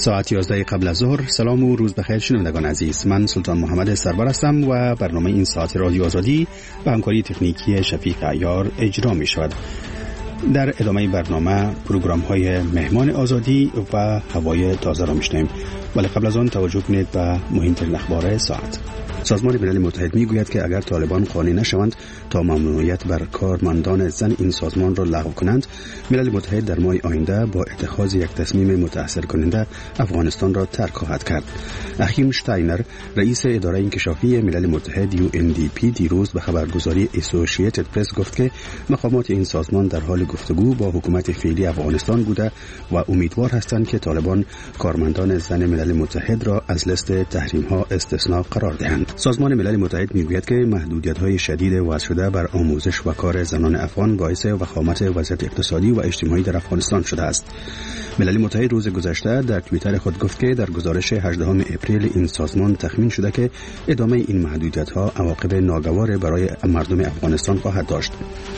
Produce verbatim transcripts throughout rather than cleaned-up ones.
ساعت یازده قبل از ظهر. سلام و روز بخیر شنوندگان عزیز. من سلطان محمد سرور هستم و برنامه این ساعت رادیو آزادی به همکاری تکنیکی شفیق عیار اجرا می شود. در ادامه برنامه پروگرام های مهمان آزادی و هوای تازه را میشنویم، ولی قبل از آن توجه کنید به مهمترین اخبار ساعت. سازمان ملل متحد میگوید که اگر طالبان قانع نشوند تا ممنوعیت بر کارمندان زن این سازمان را لغو کنند، ملل متحد در ماه آینده با اتخاذ یک تصمیم متأثر کننده افغانستان را ترک خواهد کرد. اخیم شتاینر، رئیس اداره انکشافی ملل متحد یو ان دی پی، دیروز به خبرگزاری اسوسییتد پرس گفت که مقامات این سازمان در حال گفتگو با حکومت فعلی افغانستان بوده و امیدوار هستند که طالبان کارمندان زن ملل متحد را از لیست تحریم‌ها استثناء قرار دهند. سازمان ملل متحد میگوید که محدودیت‌های شدید وضع شده بر آموزش و کار زنان افغان باعث وخامت وضعیت اقتصادی و اجتماعی در افغانستان شده است. ملل متحد روز گذشته در توییتر خود گفت که در گزارش هجدهم اپریل این سازمان تخمین شده که ادامه این محدودیت‌ها عواقب ناگوار برای مردم افغانستان خواهد داشت.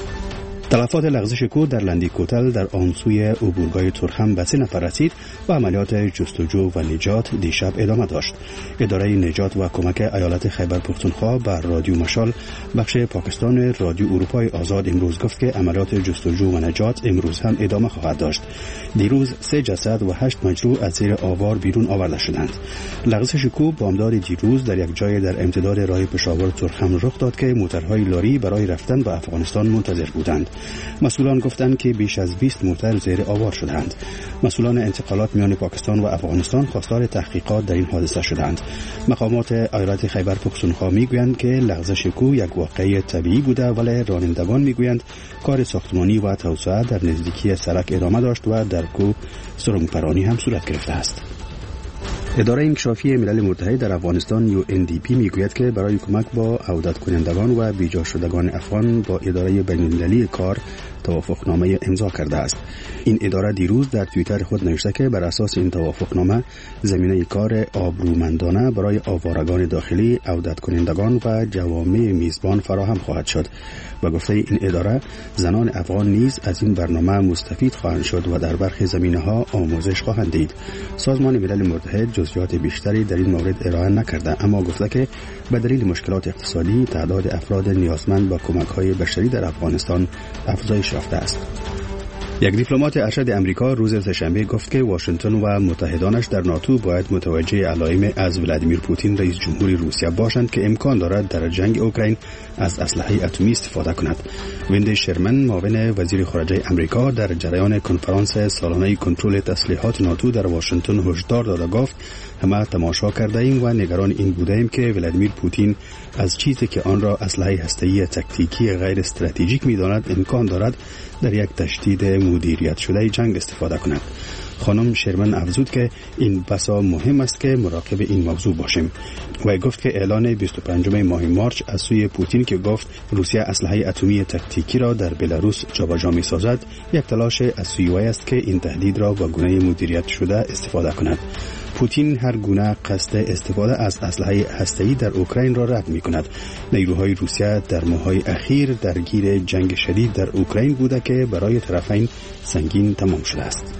تلفات لغزش کود در لندی کوتل در آن سوی عبورگاه ترخم به سه نفر رسید و عملیات جستجو و نجات دیشب ادامه داشت. اداره نجات و کمک ایالت خیبر پختونخوا بر رادیو مشال بخش پاکستان رادیو اروپای آزاد امروز گفت که عملیات جستجو و نجات امروز هم ادامه خواهد داشت. دیروز سه جسد و هشت مجروح از زیر آوار بیرون آورده شدند. لغزش کوه بامداد دیروز در یک جای در امتداد راه پشاور ترخم رخ داد که موترهای لاری برای رفتن به افغانستان منتظر بودند. مسئولان گفتند که بیش از بیست موتر زیر آوار شدند. مسئولان انتقالات میان پاکستان و افغانستان خواستار تحقیقات در این حادثه شدند. مقامات ایالت خیبر پختونخوا میگویند که لغزش کوه یک واقعه طبیعی بوده، ولی رانندگان میگویند کار ساختمانی و توسعه در نزدیکی سرک ادامه داشت و در کوه سرنگ‌پرانی هم صورت گرفته است. اداره انکشافی ملل متحد در افغانستان یو ان دی پی میگوید که برای کمک با عودت کنندگان و بیجا شدگان افغان با اداره بین‌المللی کار توافقنامه امضا کرده است. این اداره دیروز در توییتر خود نوشته که بر اساس این توافقنامه زمینه کار آبرومندانه برای آوارگان داخلی، عودت کنندگان و جوامع میزبان فراهم خواهد شد. و گفته این اداره زنان افغان نیز از این برنامه مستفید خواهند شد و در برخی زمینه‌ها آموزش خواهند دید. سازمان ملل متحد جزئیات بیشتری در این مورد ارائه نکرده، اما گفته که به دلیل مشکلات اقتصادی تعداد افراد نیازمند به کمک‌های بشری در افغانستان افزایش یافته است. یک دیپلمات ارشد امریکا روز سه‌شنبه گفت که واشنگتن و متحدانش در ناتو باید متوجه علائم از ولادیمیر پوتین رئیس جمهوری روسیه باشند که امکان دارد در جنگ اوکراین از اسلحه اتمی استفاده کند. ویند شرمن، معاون وزیر خارجه امریکا، در جریان کنفرانس سالانه کنترل تسلیحات ناتو در واشنگتن هشدار داد و گفت همه تماشا کرده ایم و نگران این بوده ایم که ولادیمیر پوتین از چیزی که آن را اسلحه هسته‌ای تاکتیکی غیر استراتژیک می‌داند امکان دارد در یک تشدید مدیریت شده جنگ استفاده کند. خانم شرمن افزود که این بسا مهم است که مراقب این موضوع باشیم و گفت که اعلان بیست و پنجم ماه مارچ از سوی پوتین که گفت روسیه اسلحه اتمی تاکتیکی را در بلاروس جابجا می‌سازد یک تلاش از سوی وی است که این تهدید را با گونه مدیریت شده استفاده کند. پوتین هر گونه قصد استفاده از اسلحه هسته‌ای در اوکراین را رد می‌کند. نیروهای روسیه در ماه‌های اخیر درگیر جنگ شدید در اوکراین بوده که برای طرفین سنگین تمام شده است.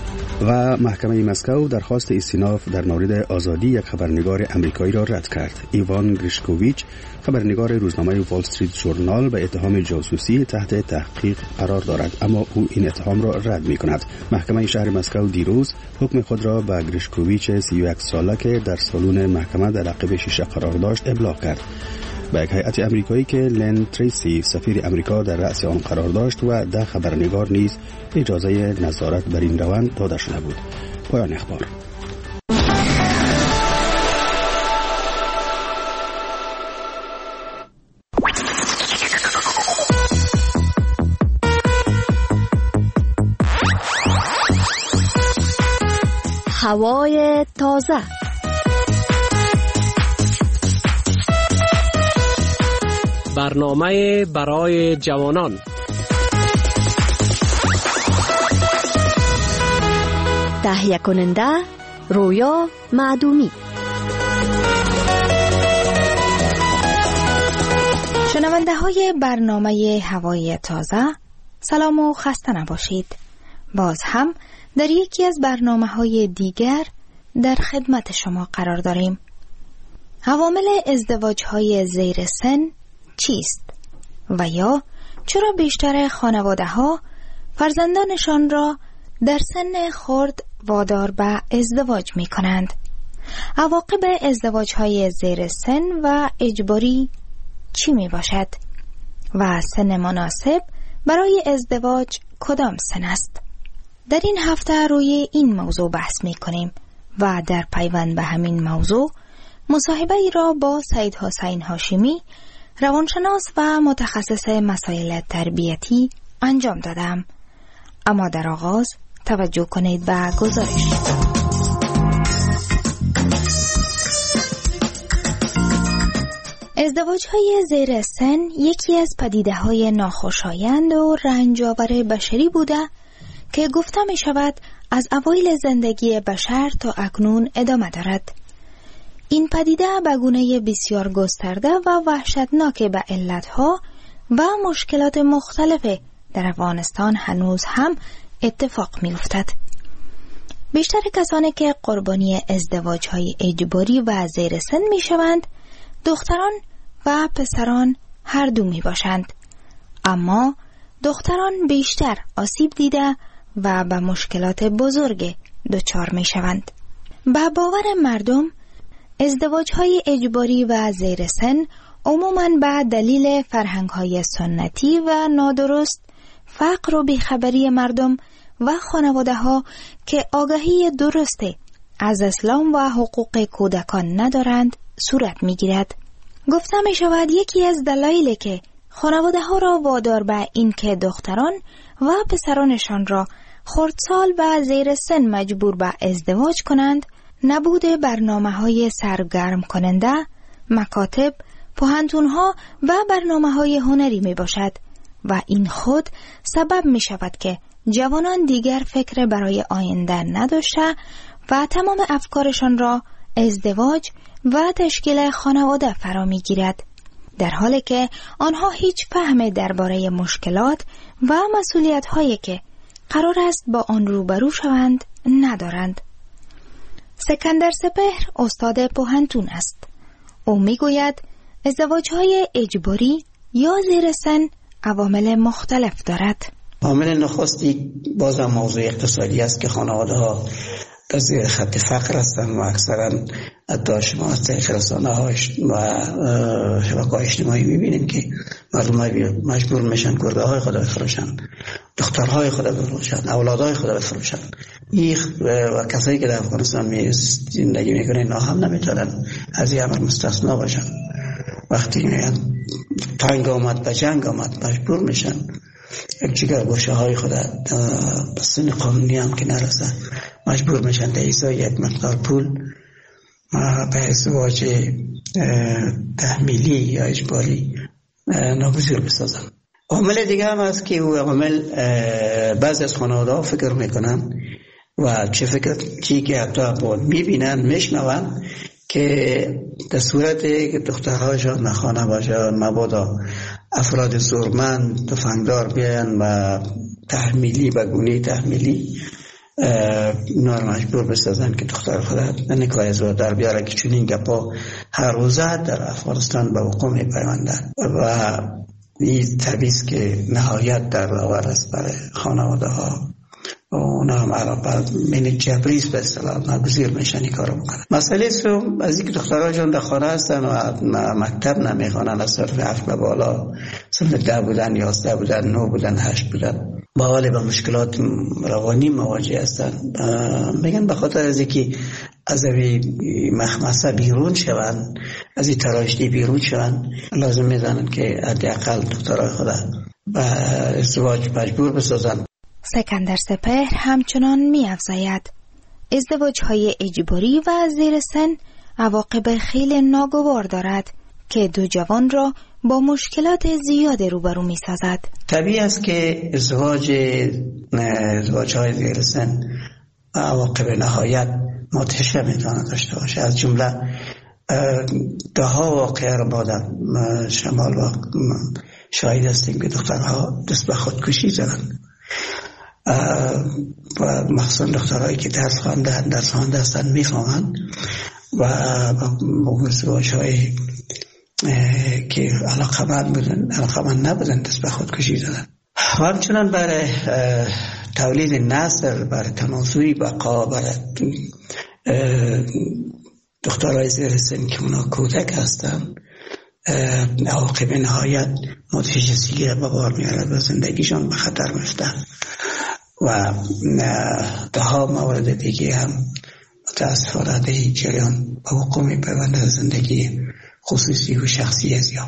و محکمه مسکو درخواست استیناف در مورد آزادی یک خبرنگار امریکایی را رد کرد. ایوان گریشکوویچ، خبرنگار روزنامه وال استریت ژورنال، به اتهام جاسوسی تحت تحقیق قرار دارد، اما او این اتهام را رد می‌کند. محکمه شهر مسکو دیروز حکم خود را به گریشکوویچ سی و یک ساله که در سالن محکمه در عقب شیشه قرار داشت ابلاغ کرد. به یک هیئت امریکایی که لن تریسی سفیر امریکا در رأس آن قرار داشت و ده خبرنگار نیز اجازه نظارت بر این روند داده شده بود. پایان اخبار. هوای تازه. برنامه برای جوانان. تهیه کننده رویا معدومی. شنونده های برنامه هوای تازه، سلام و خسته نباشید. باز هم در یکی از برنامه های دیگر در خدمت شما قرار داریم. عوامل ازدواج‌های زیر سن چیست؟ و یا چرا بیشتر خانواده‌ها فرزندانشان را در سن خرد وادار به ازدواج می کنند؟ عواقب ازدواج‌های زیر سن و اجباری چی می باشد؟ و سن مناسب برای ازدواج کدام سن است؟ در این هفته روی این موضوع بحث می کنیم و در پیوند به همین موضوع مصاحبه ای را با سید حسین هاشمی، روانشناس و متخصص مسائل تربیتی انجام دادم. اما در آغاز توجه کنید به گزارش. ازدواج‌های زیر سن یکی از پدیده‌های ناخوشایند و رنج‌آور بشری بوده که گفته می شود از اوایل زندگی بشر تا اکنون ادامه دارد. این پدیده به گونه بسیار گسترده و وحشتناک به علتها و مشکلات مختلف در افغانستان هنوز هم اتفاق می افتد. بیشتر کسانی که قربانی ازدواج‌های اجباری و زیر سن می شوند دختران و پسران هر دو می باشند. اما دختران بیشتر آسیب دیده و به مشکلات بزرگ دچار می شوند. به باور مردم ازدواج‌های اجباری و زیر سن عموماً به دلیل فرهنگ‌های سنتی و نادرست، فقر و بیخبری مردم و خانواده‌ها که آگاهی درسته از اسلام و حقوق کودکان ندارند صورت می‌گیرد. گفته می شود یکی از دلایلی که خانواده‌ها را وادار به این که دختران و پسرانشان را خردسال و زیر سن مجبور به ازدواج کنند، نبود برنامه‌های سرگرم کننده، مکاتب، پوهنتون‌ها و برنامه‌های هنری می باشد و این خود سبب می شود که جوانان دیگر فکر برای آینده نداشته و تمام افکارشان را ازدواج و تشکیل خانواده فرا می گیرد، در حالی که آنها هیچ فهم درباره مشکلات و مسئولیت هایی که قرار است با آن روبرو شوند ندارند. سکندر سپهر استاد پوهنتون است. او می گوید ازدواج های اجباری یا زیر سن عوامل مختلف دارد. عامل نخستی بازم موضوع اقتصادی است که خانواده ها در زیر خط فقر هستند و اکثرا حتی شما از طریق رسانه ها و شبکه های اجتماعی میبینید که مردم مجبور میشن گربه های خود بفروشن، دخترهای خود بفروشن، اولادهای خود بفروشن. این و کسایی که در افغانستان می زندگی میکنن اینا هم نمیتونن از این امر مستثنا باشن. وقتی تنگ آمد به جنگ آمد مجبور میشن یک جگر گوشه های خود به سن قانونی هم که نرسه مجبور میشن در ازای یک مقدار پول به ازدواج تحمیلی یا اجباری ناگزیر بسازن. عامل دیگه هم هست که او عامل بعضی از خانواده ها فکر میکنن و چه فکر چی که حتی با میبینن میشنون که در صورت که دخترهاشان نخانه باشن مبادا افراد زورمند تفنگدار بیان و تحمیلی و گونه تحمیلی نار مجبور بسازن که دختر خودت نکای ازدواج در بیاره که چون این گپا هر روزه در افغانستان به وقوع میپیوندن و این طبیعیست که نهایت در آور است برای خانواده ها و اونا هم عرب من جبریز به اصطلاح ناگزیر میشن این کارو بکنن. مسئله سوم از اینکه دخترهاشون در خانه هستن و مکتب نمیخوانن، از صرف هفت به بالا صرف ده بودن، یازده بودن، نه بودن، هشت بودن، با حال با مشکلات روانی مواجه هستن. میگن به خاطر از اینکه از این مخمسه بیرون شون، از این تراژدی بیرون شون، لازم میدانن که حداقل دخترهای خود به ازدواج مجبور بسازن. سکندر سپهر همچنان می افزاید ازدواج‌های اجباری و زیر سن عواقب خیلی ناگوار دارد که دو جوان را با مشکلات زیاد روبرو می سازد. طبیعی است که ازدواج ازدواج‌های زیر سن عواقب نهایت مدهشه میتواند داشته باشه. از جمله ده ها واقعه را با در شمال و شاهد هستیم که دخترها دست به خودکشی زدن. و مخصوصا دخترهایی که درس خوانده درس خوانده هستن میفهمند و ازدواج های که علاقمند بودن علاقمند نبودن دست به خودکشی زدن. و همچنان برای تولید نسل، برای تناسلی بقا، برای دخترهای زیر سن که اونا کودک هستن، عواقب نهایت متجسیلی را به بار میاره و زندگیشان به خطر میفتن و ده ها مورد دیگه هم متاسفانه در جریان به وقوع میپیونده زندگی خصوصی و شخصی زیاد.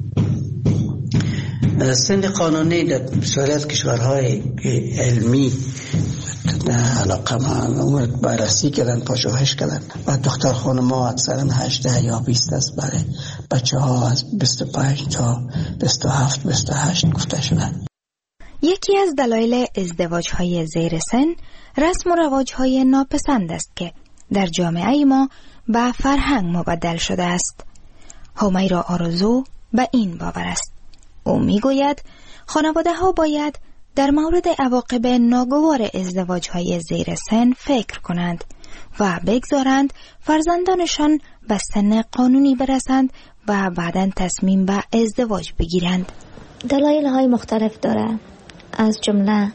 سن قانونی در بسیاری از کشورهای علمی علاقه ما بررسی کردن، پژوهش کردن و دختر خانم‌ها اکثرا هجده یا بیست است، برای بچه ها از بیست و پنج تا بیست و هفت بیست و هشت گفته شدن. یکی از دلایل ازدواج‌های زیر سن رسم و رواج‌های ناپسند است که در جامعه ما به فرهنگ مبدل شده است. همیرا آرزو به این باور است. او میگوید خانواده ها باید در مورد عواقب ناگوار ازدواج‌های زیر سن فکر کنند و بگذارند فرزندانشان به سن قانونی برسند و بعداً تصمیم به ازدواج بگیرند. دلایل های مختلف داره، از جمله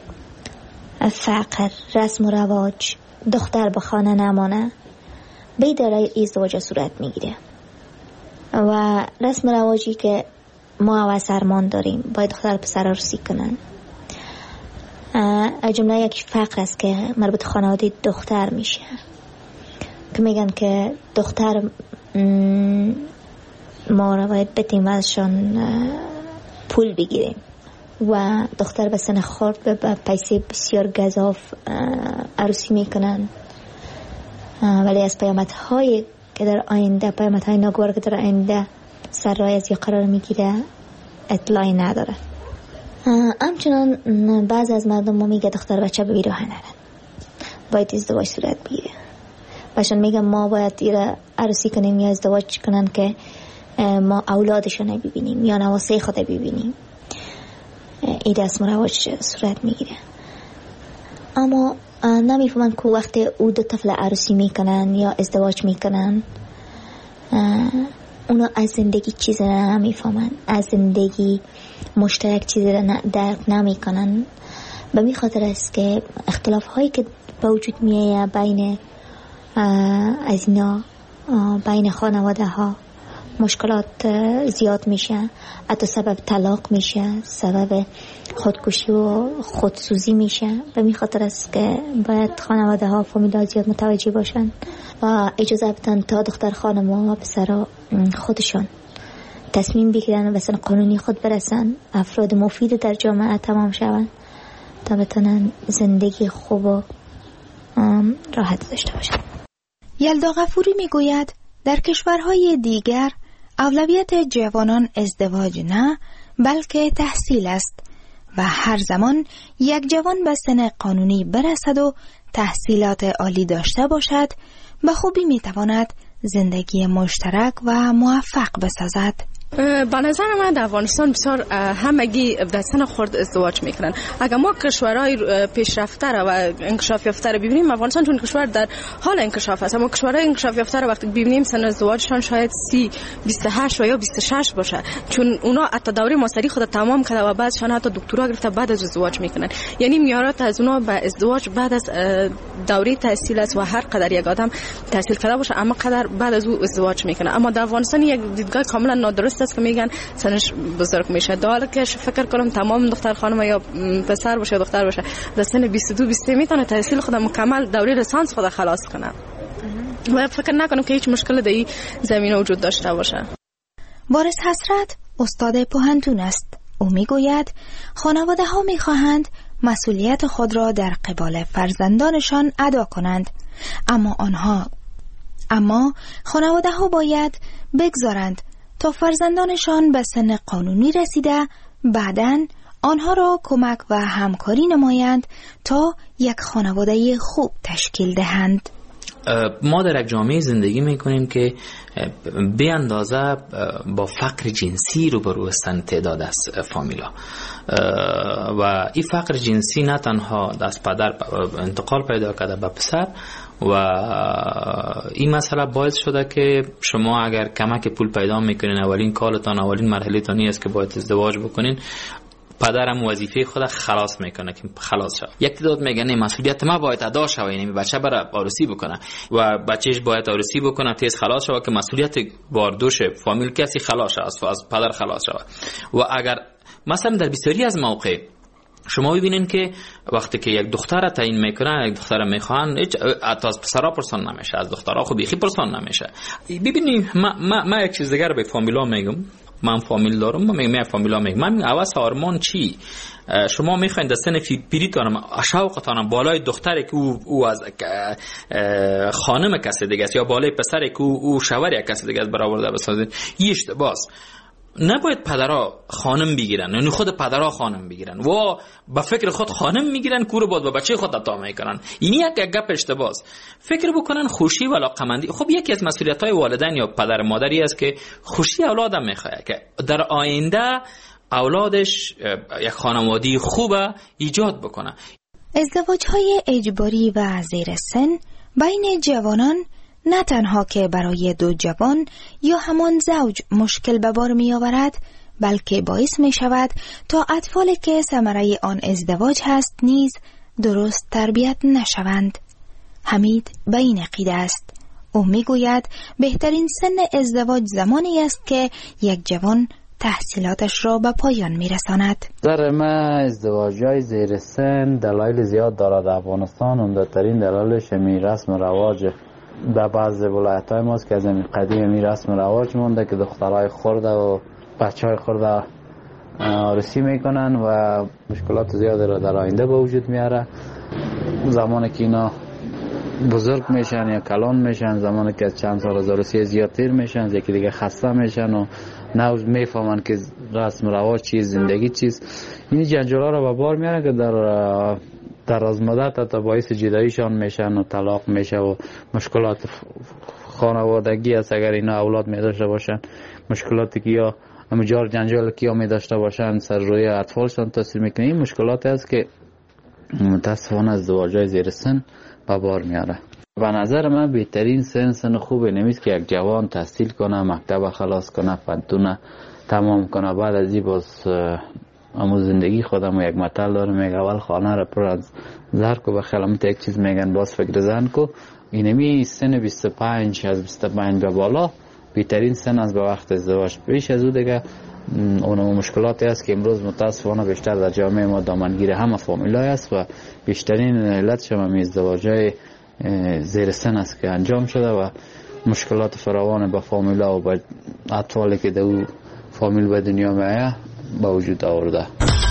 فقر، رسم و رواج، دختر به خانه نمانه، به دلایل ازدواج صورت میگیره و رسم و رواجی که ما و سرمان داریم باید دختر پسر عروسی کنن. از جمله یک فقر است که مربوط خانواده دختر میشه که میگن که دختر ما رو باید بتیم ازشان پول بگیریم و دختر به سن خورد به پیسه بسیار گزاف عروسی میکنن، ولی از پیامدهای که در آینده، پیامدهای ناگوار که در آینده سر راه از یا قرار میگیره اطلاعی نداره. همچنان بعض از مردم ما میگه دختر بچه به بیراه نرن، باید ازدواج صورت بگیره. باشن میگن ما باید ایره عروسی کنیم یا ازدواج کنن که ما اولادشون ببینیم یا نواسه خود ببینیم. این رسم و رواج صورت میگیره، اما نمیفهمن که وقت او دو طفل عروسی میکنن یا ازدواج میکنن اونا از زندگی چیز را نمیفهمن، از زندگی مشترک چیز را درک نمیکنن. به می خاطر است که اختلاف هایی که به وجود میایه بین از اینا، بین خانواده ها مشکلات زیاد میشه، حتی سبب طلاق میشه، سبب خودکشی و خودسوزی میشه. به می خاطر است که باید خانواده ها فامیل‌ها زیاد متوجه باشن و اجازه بدن تا دختر خانم و پسرها خودشون تصمیم بگیرن و به سن قانونی خود برسن، افراد مفید در جامعه تمام شون تا بتونن زندگی خوب و راحت داشته باشن. یلدا غفوری میگوید در کشورهای دیگر اولویت جوانان ازدواج نه بلکه تحصیل است و هر زمان یک جوان به سن قانونی برسد و تحصیلات عالی داشته باشد به خوبی میتواند زندگی مشترک و موفق بسازد. به نظر من در افغانستان بسیار همگی در سن خرد ازدواج میکنن. اگر ما کشورهای پیشرفته و انکشاف یافته رو ببینیم، افغانستان چون کشور در حال انکشاف است، اما کشورهای انکشاف یافته رو وقتی ببینیم سن ازدواجشان شاید سی، بیست و هشت و یا بیست و شش باشه، چون اونا حتی دوره ماستری خود تمام کرده و بعدشان حتی دکترا گرفته بعد از ازدواج میکنن. یعنی میارات از اونا به ازدواج بعد از دوره تحصیل است و هر قدر یک آدم تحصیل کرده باشه اما قدر بعد از او ازدواج میکنه. اما در افغانستان یک دیدگاه کاملا نادرست است که میگن سنش بزرگ میشه، در حالی که فکر کنم تمام دختر خانم یا پسر باشه یا دختر باشه در سن بیست و دو بیست و سه میتونه تحصیل خود مکمل دوره لیسانس خود خلاص کنه و فکر نکنم که هیچ مشکل در این زمینه وجود داشته باشه. بارس حسرت استاد پوهنتون است. او میگوید خانواده ها میخواهند مسئولیت خود را در قبال فرزندانشان ادا کنند، اما آنها اما خانواده ها باید بگذارند تا فرزندانشان به سن قانونی رسیده بعداً آنها را کمک و همکاری نمایند تا یک خانواده خوب تشکیل دهند. ما در یک جامعه زندگی میکنیم که به اندازه با فقر جنسی روبرو هستند تعداد از فامیلا و این فقر جنسی نه تنها از پدر انتقال پیدا کرده به پسر و این مسئله باعث شده که شما اگر کمک پول پیدا میکنین، اولین کالتان، اولین مرحله تانی است که باید ازدواج بکنین، پدرم وظیفه خود خلاص میکنه که خلاص شد. یک تعداد میگن مسئولیت ما باید ادا شه، یعنی بچه برای عروسی بکنه و بچهش باید عروسی بکنه تیز خلاص شه که مسئولیت باردوش فامیل کسی خلاص شه، از پدر خلاص شه. و اگر مثلا در بسیاری از موقع شما ببینین که وقتی که یک دختر تعیین میکنه، یک دختر میخوان، هیچ از پسرا پرسان نمیشه، از دخترها خو بیخی پرسان نمیشه. ببینید ما, ما, ما یک چیز دیگر به فامیلا میگم، من فامیل دارم، من میگم فامیلا میگم من اواس آرمان چی شما میخواین در سن پیریتان شوقتان بالای دختری که او, او از خانم کسی دیگه است یا بالای پسری که او, او شوهر یک کسی دیگه است برآورده بسازید، این اشتباهه. نباید پدرها خانم بگیرن، یعنی خود پدرها خانم بگیرن و با فکر خود خانم میگیرن کور بود با بچه خود عطا میکنن. این یک گپ اشتباهه. فکر بکنن خوشی و علاقمندی. خب یکی از مسئولیت‌های والدین یا پدر مادری است که خوشی اولادم میخواد که در آینده اولادش یک خانوادگی خوبه ایجاد بکنه. ازدواج‌های اجباری و زیر سن بین جوانان نه تنها که برای دو جوان یا همان زوج مشکل به بار می آورد، بلکه باعث می شود تا اطفالی که ثمره آن ازدواج هست نیز درست تربیت نشوند. حمید به این عقیده است. او می گوید بهترین سن ازدواج زمانی است که یک جوان تحصیلاتش را به پایان می رساند. در ما ازدواج‌های زیر سن دلایل زیاد دارد. در افغانستان عمده‌ترین دلایلش می رسم و رواج در بعض ولایت‌های ماست که از این قدیم می رسم و رواج مونده که دخترای خرده و بچهای خرده عروسی میکنن و مشکلات زیادی را در آینده به وجود میاره. زمانی که اینا بزرگ میشن یا کلان میشن، زمانی که از چند سال از عروسی زیاد تیر میشن، یکی دیگه خسته میشن و نو میفهمن که رسم و رواج چیز، زندگی چیز. این جنجالا را به بار میاره که در در از مدت تا باعث جداییشان میشن و طلاق میشه و مشکلات خانوادگی است. اگر اینا اولاد می داشته باشن، مشکلاتی که یا امجار جنجال که یا می داشته باشن سر روی اطفالشان تاثیر میکنه. این مشکلاتی است که متاسفانه ازدواج‌های زیر سن به بار میاره. به نظر من بهترین سن سن خوبه نمیست که یک جوان تحصیل کنه، مکتب خلاص کنه، پنتونه تمام کنه، بعد از این باز اما زندگی خودم یک مطل دارم میگه اول خانه را پر از زهر کو، بخیلم یک چیز میگن باز فکر زن کو. اینمی سن بیست و پنج از بیست و پنج به بالا بهترین سن از به وقت ازدواج. پیش از او دیگه اون مشکلاتی است که امروز متاسفانه بیشتر در جامعه ما دامنگیر همه فامیلای است و بیشترین علتش هم ازدواج‌های زیر سن است که انجام شده و مشکلات فراوان با فامیلا و با اطفالی که در فامیل به دنیا میآید با وجود آورده.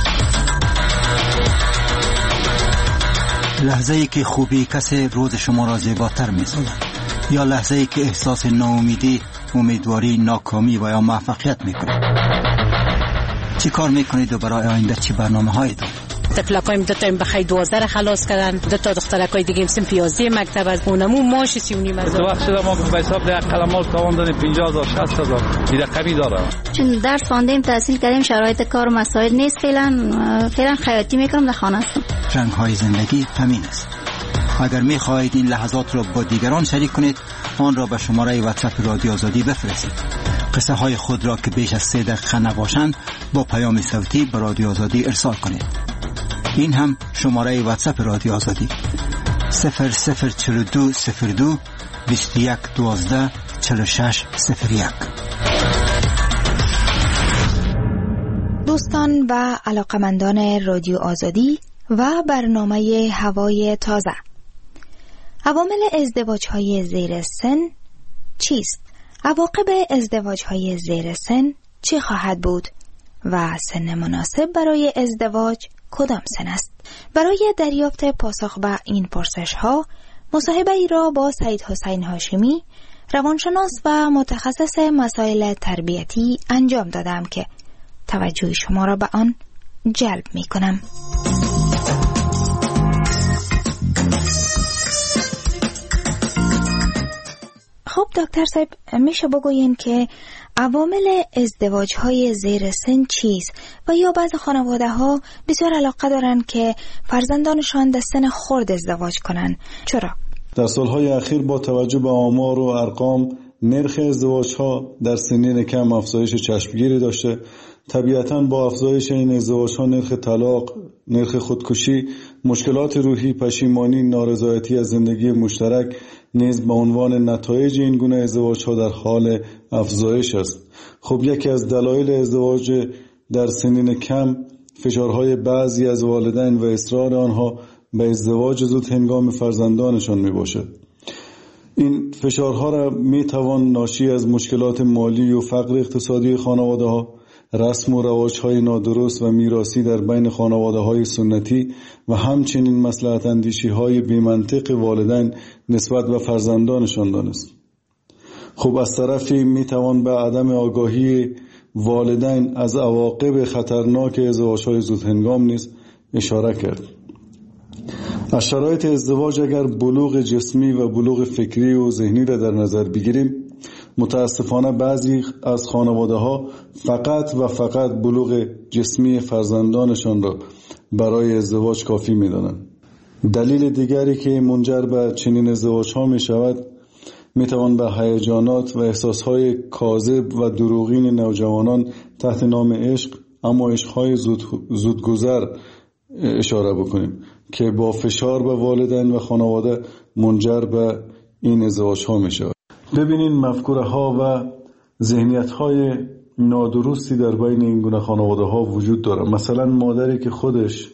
لحظه ای که خوبی کسی روز شما را زیباتر می‌سازد یا لحظه ای که احساس ناامیدی، امیدواری، ناکامی و یا موفقیت می‌کنید. چی کار می‌کنید و برای آینده چی برنامه‌هایی دارید؟ طفلکایم دو تا بخای دوازده را خلاص کردن، دو تا دخترکای دیگه هم سن پیازده مکتب از اونمو ماش سی و نیم هزار. تو وقت شده ما به حساب ده قلمال تاوان دادیم پنجاه هزار شصت هزار دیگه کمی داره. چون درس خواندیم تحصیل کردیم شرایط کار و مسائل نیست، فعلا فعلا خیاطی میکنم در خانه هستم. رنگ‌های زندگی همین است. اگر می‌خواهید این لحظات را با دیگران شریک کنید، آن را به شماره واتساپ رادیو آزادی بفرستید. قصه های خود را که بیش از سه دقیقه نباشند با پیام صوتی به رادیو آزادی ارسال کنید. این هم شماره واتساپ رادیو آزادی صفر صفر چهل و دو صفر دو بیست و یک دوازده چهل و شش صفر یک. دوستان و علاقمندان رادیو آزادی و برنامه هوای تازه، عوامل ازدواج‌های زیر سن چیست؟ عواقب ازدواج‌های زیر سن چه خواهد بود؟ و سن مناسب برای ازدواج کدام سن است؟ برای دریافت پاسخ به این پرسش‌ها مصاحبه ای را با سید حسین هاشمی، روانشناس و متخصص مسائل تربیتی انجام دادم که توجه شما را به آن جلب می کنم. دکتر صاحب میشه بگوین که عوامل ازدواج های زیر سن چیست و یا بعض خانواده ها بسیار علاقه دارن که فرزندانشان در سن خرد ازدواج کنن؟ چرا؟ در سالهای اخیر با توجه به آمار و ارقام نرخ ازدواج ها در سنین کم افزایش چشمگیری داشته. طبیعتاً با افزایش این ازدواج ها نرخ طلاق، نرخ خودکشی، مشکلات روحی، پشیمانی، نارضایتی از زندگی مشترک نیز به عنوان نتایج این گونه ازدواج ها در حال افزایش است. خب یکی از دلایل ازدواج در سنین کم فشارهای بعضی از والدین و اصرار آنها به ازدواج زود هنگام فرزندانشان می باشد. این فشارها را می توان ناشی از مشکلات مالی و فقر اقتصادی خانواده ها، رسم و رواج‌های نادرست و میراثی در بین خانواده‌های سنتی و همچنین مصلحت اندیشی‌های بی‌منطق والدین نسبت به فرزندانشان دانست. خب از طرفی میتوان به عدم آگاهی والدین از عواقب خطرناک ازدواج‌های زودهنگام نیز اشاره کرد. از شرایط ازدواج اگر بلوغ جسمی و بلوغ فکری و ذهنی را در نظر بگیریم، متاسفانه بعضی از خانواده ها فقط و فقط بلوغ جسمی فرزندانشان را برای ازدواج کافی می دانند. دلیل دیگری که منجر به چنین ازدواج ها می شود می توان به هیجانات و احساس های کاذب و دروغین نوجوانان تحت نام عشق، اما عشق های زود زودگذر اشاره بکنیم که با فشار به والدین و خانواده منجر به این ازدواج ها می شود. ببینین مفکوره ها و ذهنیت های نادرستی در بین این گونه خانواده ها وجود داره. مثلا مادری که خودش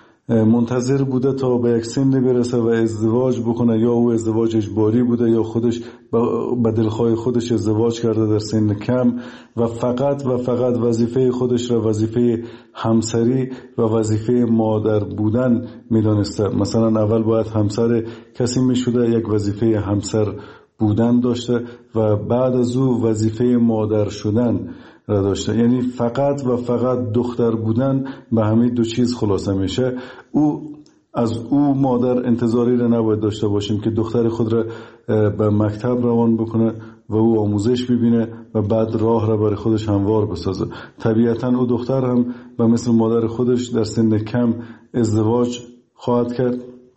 منتظر بوده تا به یک سن برسه و ازدواج بکنه، یا او ازدواج اجباری بوده یا خودش به دلخواه خودش ازدواج کرده در سن کم و فقط و فقط وظیفه خودش را وظیفه همسری و وظیفه مادر بودن میدانسته. مثلا اول باید همسر کسی میشده، یک وظیفه همسر بودن داشته و بعد از او وظیفه مادر شدن را داشته. یعنی فقط و فقط دختر بودن به همین دو چیز خلاصه میشه. او از او مادر انتظاری را نباید داشته باشیم که دختر خود را به مکتب روان بکنه و او آموزش ببینه و بعد راه را برای خودش هموار بسازه. طبیعتا او دختر هم به مثل مادر خودش در سن کم ازدواج خواهد کرد،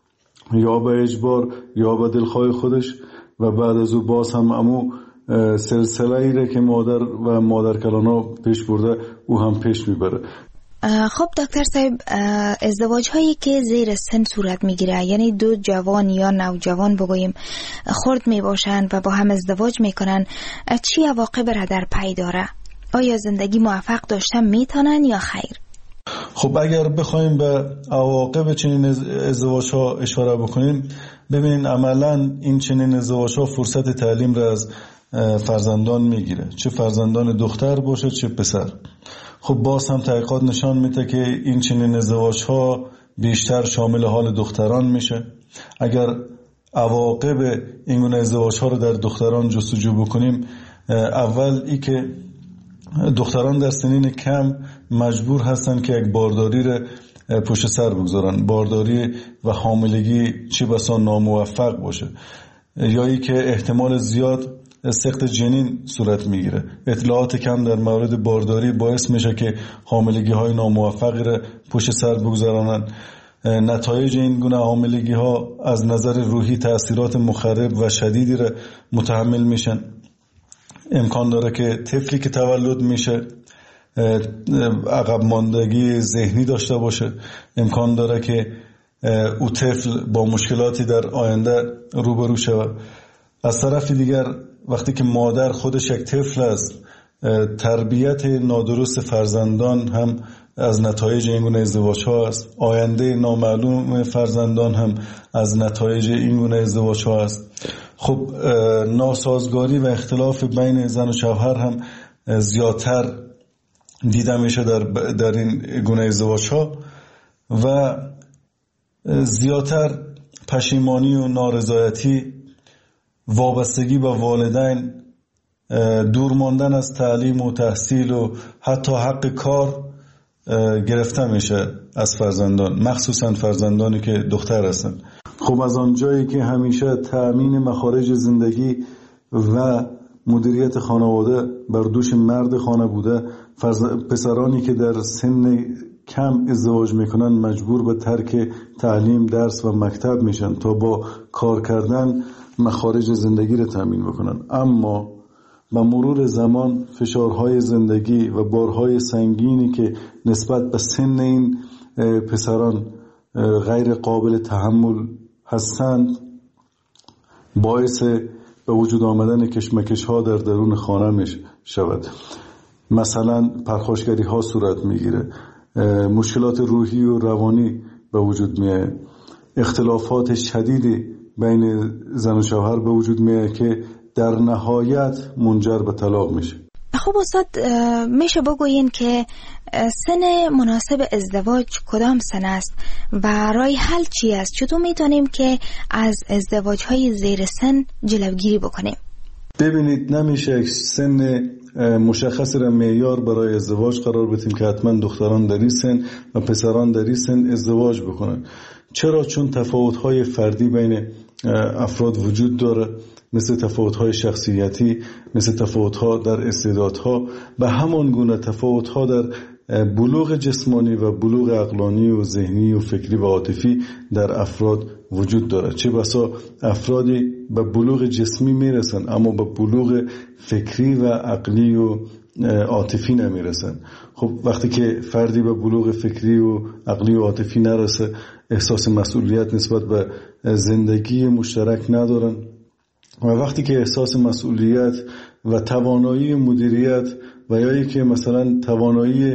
یا به اجبار یا به دلخواه خودش، و بعد از او باز هم امو سلسله ای را که مادر و مادر کلانا پیش برده او هم پیش میبره. خب دکتر صاحب، ازدواج هایی که زیر سن صورت میگیره، یعنی دو جوان یا نوجوان بگوییم خرد میباشن و با هم ازدواج میکنن، چی عواقب را در پی داره؟ آیا زندگی موفق داشتن میتونن یا خیر؟ خب اگر بخوایم به عواقب چنین ازدواج ها اشاره بکنیم، ببینین عملا این چنین ازدواج ها فرصت تعلیم را از فرزندان میگیره، چه فرزندان دختر باشه چه پسر. خب باز هم تحقیقات نشان میده که این چنین ازدواج ها بیشتر شامل حال دختران میشه. اگر عواقب این گونه ازدواج ها رو در دختران جستجو بکنیم، اول ای که دختران در سنین کم مجبور هستن که یک بارداری را پشت سر بگذارن. بارداری و حاملگی چه بسا ناموفق باشه، یا ای که احتمال زیاد سقط جنین صورت میگیره. اطلاعات کم در مورد بارداری باعث میشه که حاملگی های ناموفقی را پشت سر بگذارن. نتایج این گونه حاملگی ها از نظر روحی تأثیرات مخرب و شدیدی را متحمل میشن. امکان داره که طفلی که تولد میشه عقب ماندگی ذهنی داشته باشه. امکان داره که او طفل با مشکلاتی در آینده روبرو شود. از طرف دیگر وقتی که مادر خودش یک طفل است، تربیت نادرست فرزندان هم از نتایج این گونه ازدواج ها است. آینده نامعلوم فرزندان هم از نتایج این گونه ازدواج ها است. خب ناسازگاری و اختلاف بین زن و شوهر هم زیادتر دیده میشه در, در این گونه ازدواج ها و زیادتر پشیمانی و نارضایتی، وابستگی به والدین، دور ماندن از تعلیم و تحصیل و حتی حق کار گرفته میشه از فرزندان، مخصوصا فرزندانی که دختر هستن. خب از آنجایی که همیشه تأمین مخارج زندگی و مدیریت خانواده بر دوش مرد خانه بوده، پسرانی که در سن کم ازدواج میکنن مجبور به ترک تعلیم، درس و مکتب میشن تا با کار کردن مخارج زندگی رو تامین بکنن. اما با مرور زمان فشارهای زندگی و بارهای سنگینی که نسبت به سن این پسران غیر قابل تحمل هستند باعث به وجود آمدن کشمکش ها در درون خانه می شود. مثلا پرخاشگری ها صورت می گیره، مشکلات روحی و روانی به وجود می آید، اختلافات شدیدی بین زن و شوهر به وجود می آید که در نهایت منجر به طلاق میشه. خب استاد میشه بگوین که سن مناسب ازدواج کدام سن است و راه حل چی است؟ چطور میتونیم که از ازدواج های زیر سن جلوگیری بکنیم؟ ببینید، نمیشه سن مشخص را معیار برای ازدواج قرار بدیم که حتما دختران در این سن و پسران در این سن ازدواج بکنن. چرا؟ چون تفاوت‌های فردی بین افراد وجود داره، مثل تفاوت‌های شخصیتی، مثل تفاوت‌ها در استعدادها، به همان گونه تفاوت‌ها در بلوغ جسمانی و بلوغ عقلانی و ذهنی و فکری و عاطفی در افراد وجود داره. چه بسا افرادی به بلوغ جسمی میرسن اما به بلوغ فکری و عقلی و عاطفی نمیرسن. خب وقتی که فردی به بلوغ فکری و عقلی و عاطفی نرسه، احساس مسئولیت نسبت به زندگی مشترک ندارن و وقتی که احساس مسئولیت و توانایی مدیریت و یا که مثلا توانایی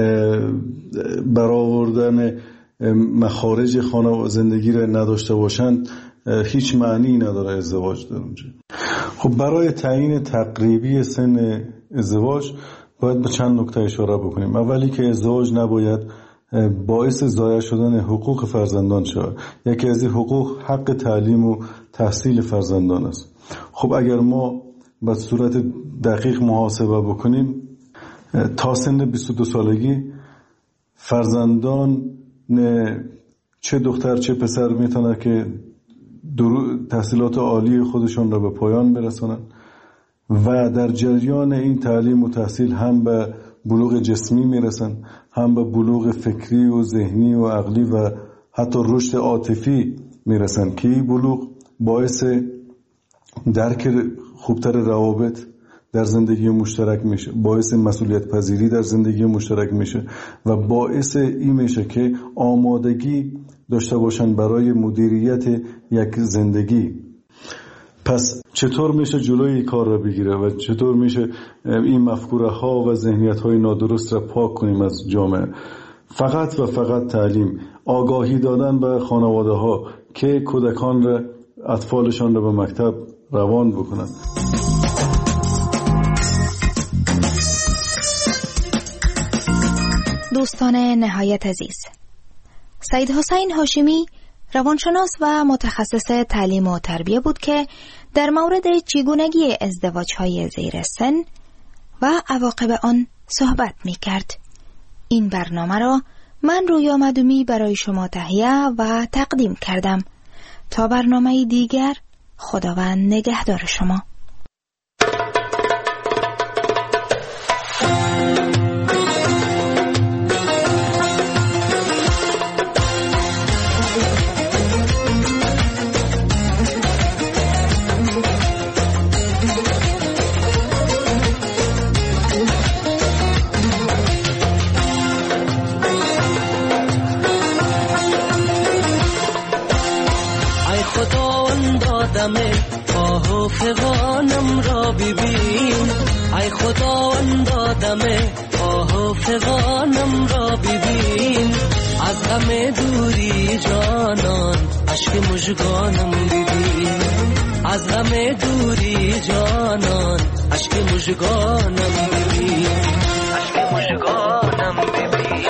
برآوردن مخارج خانه و زندگی را نداشته باشند، هیچ معنی نداره ازدواج در اونجا. خب برای تعیین تقریبی سن ازدواج باید به چند نکته اشاره بکنیم. اولی که ازدواج نباید باعث ضایع شدن حقوق فرزندان شود. یکی از این حقوق حق تعلیم و تحصیل فرزندان است. خب اگر ما به صورت دقیق محاسبه بکنیم، تا سن بیست و دو سالگی فرزندان چه دختر چه پسر میتونه که تحصیلات عالی خودشون را به پایان برسونن و در جریان این تعلیم و تحصیل هم به بلوغ جسمی میرسن، هم به بلوغ فکری و ذهنی و عقلی و حتی رشد عاطفی میرسن که این بلوغ باعث درک خوبتر روابط در زندگی مشترک میشه، باعث مسئولیت پذیری در زندگی مشترک میشه و باعث این میشه که آمادگی داشته باشن برای مدیریت یک زندگی. پس چطور میشه جلوی کار را بگیره و چطور میشه این مفکوره ها و ذهنیت های نادرست را پاک کنیم از جامعه؟ فقط و فقط تعلیم، آگاهی دادن به خانواده ها که کودکان را، اطفالشان را به مکتب روان بکنن. دوستان نهایت عزیز، سید حسین هاشمی روانشناس و متخصص تعلیم و تربیه بود که در مورد چگونگی ازدواج‌های زیر سن و عواقب آن صحبت می‌کرد. این برنامه را من رویا مدومی برای شما تهیه و تقدیم کردم. تا برنامه دیگر، خداوند نگهدار شما. فغانم را ببین، ای خداوند دم آه و فغانم را ببین، از غم دوری جانان عشق مژگانم ببین، از غم دوری جانان عشق مژگانم ببین، عشق مژگانم ببین.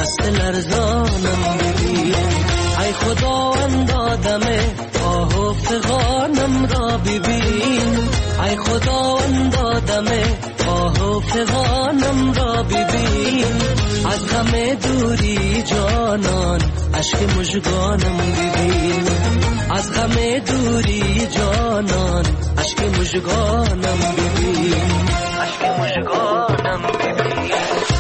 دست لرزانم ببین. ای خداوند آدم آه و فغانم را ببین. ای خداوند آدم آه و فغانم را ببین. از غم دوری جانان اشک مژگانم ببین. از غم دوری جانان اشک مژگانم ببین. اشک مژگانم ببین.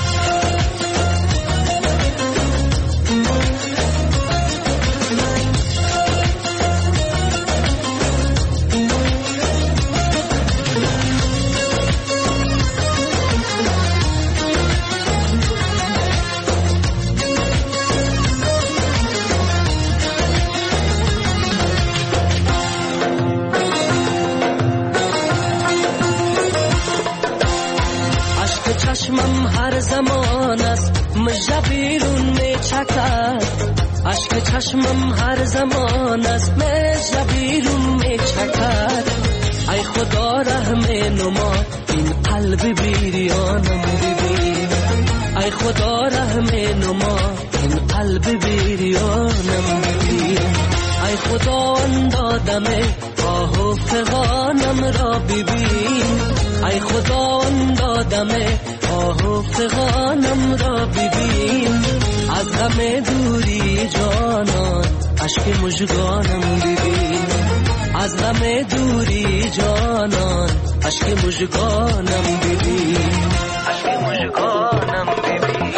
چشمم هر زمان است مژه بیرون می چکد. اشک چشمم هر زمان است مژه بیرون می چکد. ای خدا رحم نما این قلب بیریانم ببین. ای خدا رحم نما این قلب بیریانم ببین. ای خدا اندادم آه و فغانم را ببین. ای خدا اندادم آه و فغانم را ببین. از غم دوری جانان اشک مژگانم ببین. از غم دوری جانان اشک مژگانم ببین. اشک مژگانم ببین.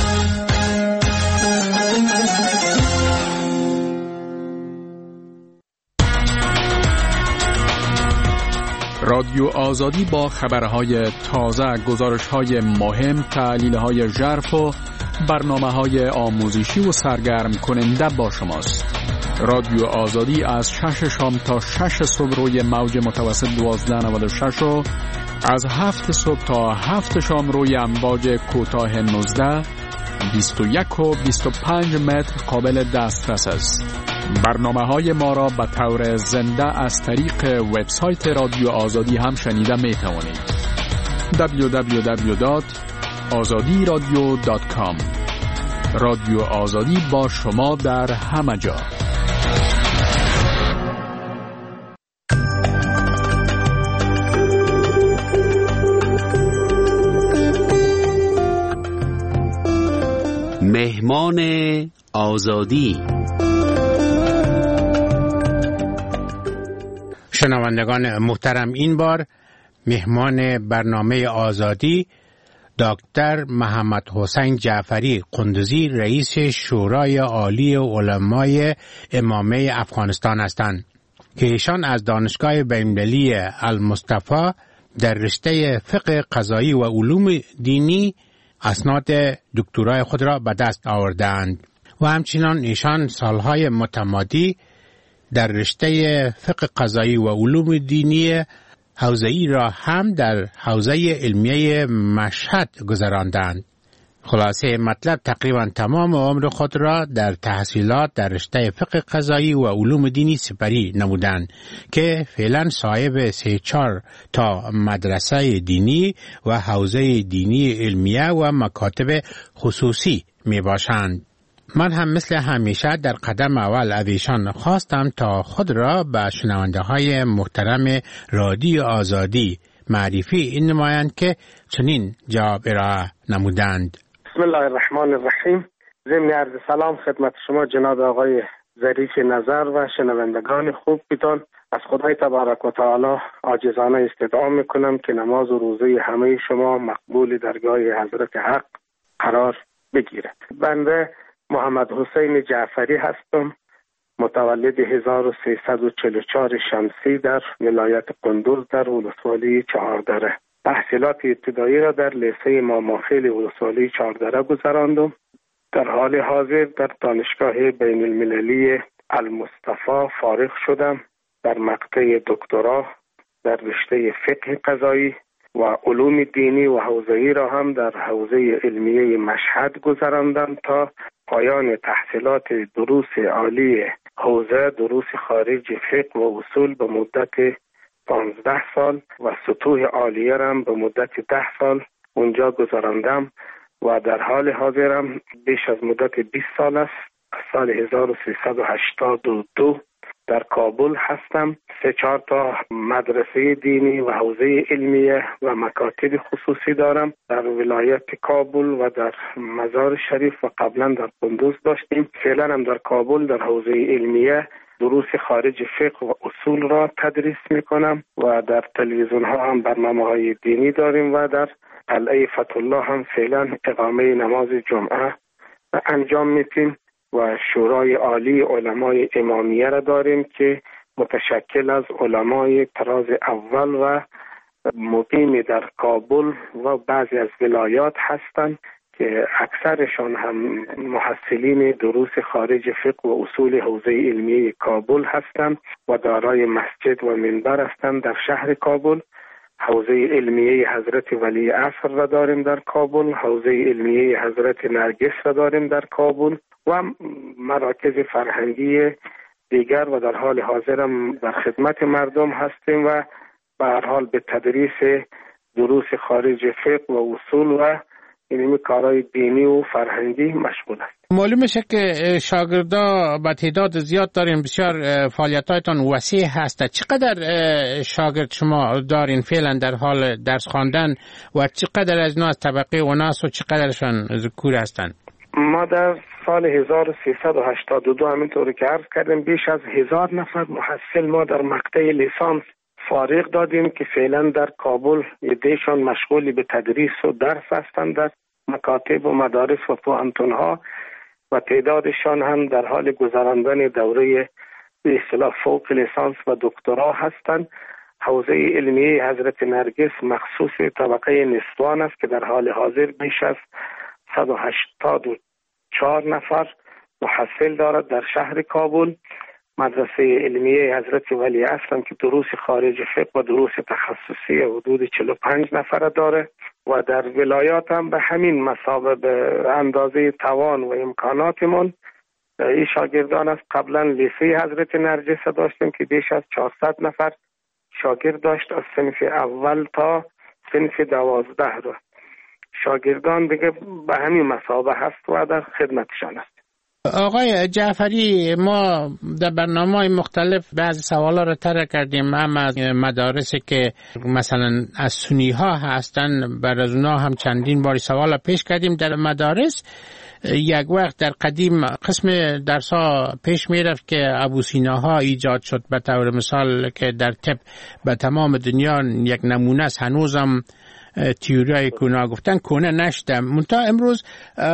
رادیو آزادی با خبرهای تازه، گزارش‌های مهم، تحلیل‌های ژرف و برنامه‌های آموزشی و سرگرم کننده با شماست. رادیو آزادی از شش شام تا شش صبح روی موج متوسط دوازده نود و شش و از هفت صبح تا هفت شام روی امواج کوتاه نوزده، بیست و یک و بیست و پنج متر قابل دسترس است. برنامه‌های ما را به طور زنده از طریق وبسایت رادیو آزادی هم شنیده می توانید. دبلیو دبلیو دبلیو دات آزادی رادیو دات کام. رادیو آزادی با شما در همه جا. مهمان آزادی. شنوندگان محترم، این بار مهمان برنامه آزادی دکتر محمد حسین جعفری قندوزی، رئیس شورای عالی علمای امامه افغانستان هستند که ایشان از دانشگاه بین‌المللی المصطفی در رشته فقه قضایی و علوم دینی اسناد دکترای خود را به دست آوردند و همچنین ایشان سالهای متمادی در رشته فقه قضایی و علوم دینی حوزه‌ای را هم در حوزه علمیه مشهد گذراندند. خلاصه مطلب تقریبا تمام عمر خود را در تحصیلات در رشته فقه قضایی و علوم دینی سپری نمودند که فعلا صاحب سه چهار تا مدرسه دینی و حوزه دینی علمیه و مکاتب خصوصی می باشند. من هم مثل همیشه در قدم اول از ایشان خواستم تا خود را به شنونده های محترم رادیو آزادی معرفی این نمایند که چنین جواب ارائه نمودند. بسم الله الرحمن الرحیم. ضمن عرض سلام خدمت شما جناب آقای ظریف نظر و شنوندگان خوب بیتان. از خدای تبارک و تعالی عاجزانه استدعا میکنم که نماز و روزه همه شما مقبول درگاه حضرت حق قرار بگیرد. بنده محمد حسین جعفری هستم، متولد هزار و سیصد و چهل و چهار شمسی در ولایت قندوز در ولسوالی چهاردره. تحصیلات ابتدایی را در لیسه ماماخیل ولسوالی چهاردره گذراندم. در حال حاضر در دانشگاه بین المللی المصطفی فارغ شدم. در مقطع دکترا در رشته فقه قضایی و علوم دینی و حوزه‌ای را هم در حوزه علمیه مشهد گذراندم تا پایان تحصیلات دروس عالی حوزه دروس خارج فقه و اصول به مدت پانزده سال و سطوح عالیه را به مدت ده سال اونجا گذراندم و در حال حاضرم بیش از مدت بیست سال است، سال هزار و سیصد و هشتاد و دو در کابل هستم. سه چهار تا مدرسه دینی و حوزه علمیه و مکاتب خصوصی دارم در ولایت کابل و در مزار شریف و قبلا در قندوز داشتیم. فعلا هم در کابل در حوزه علمیه دروس خارج فقه و اصول را تدریس میکنم و در تلویزیون ها هم برنامه‌های دینی داریم و در قلعه فتح الله هم فعلا اقامه نماز جمعه انجام میدیم و شورای عالی علمای امامیه را داریم که متشکل از علمای طراز اول و مقیم در کابل و بعضی از ولایات هستند که اکثرشان هم محصلین دروس خارج فقه و اصول حوزه علمیه کابل هستند و دارای مسجد و منبر هستند در شهر کابل. حوزه علمیه حضرت ولی عصر را داریم در کابل، حوزه علمیه حضرت نرگس را داریم در کابل و مراکز فرهنگی دیگر و در حال حاضرم در خدمت مردم هستیم و به هر حال به تدریس دروس خارج فقه و اصول و این کارهای دینی و فرهنگی مشغول است. معلوم میشه که شاگردا به تعداد زیاد دارین، بسیار فعالیتاتون وسیع هست. چقدر شاگرد شما دارین فعلا در حال درس خواندن و چقدر از اینا از طبقه اوناس و چقدرشان ذکور هستند؟ ما در سال هزار و سیصد و هشتاد و دو همینطوری که عرض کردیم بیش از هزار نفر محصل ما در مقطع لیسانس فارغ دادیم که فعلا در کابل یدهشان مشغولی به تدریس و درس هستند در مکاتب و مدارس و پوهنتون‌ها و تعدادشان هم در حال گذراندن دوره به اصطلاح فوق لیسانس و دکترا هستند. حوزه علمیه حضرت نرگس مخصوص طبقه نسوان است که در حال حاضر بیش از صد و هشتاد و چهار نفر محصل دارد در شهر کابل. مدرسه علمیه حضرت ولی عصر که دروس خارج فقه و دروس تخصصی حدود چهل و پنج نفر داره و در ولایات هم به همین مثابه به اندازه توان و امکاناتمون این شاگردان است. قبلا لیسه حضرت نرگس داشتیم که بیش از چهارصد نفر شاگرد داشت از صنف اول تا صنف دوازده رو. شاگردان دیگه به همین مثابه هست و در خدمتشان است. آقای جعفری، ما در برنامه‌های مختلف بعضی سوالا رو طرح کردیم، هم از مدارسی که مثلا از سنی ها هستن، بر از اونها هم چندین باری سوالا پیش کردیم. در مدارس یک وقت در قدیم قسم درس‌ها پیش می‌رفت که ابوسیناها ایجاد شد، به طور مثال که در طب به تمام دنیا یک نمونه است، هنوزم تیوریای کونا گفتن کنه نشدم. منتها امروز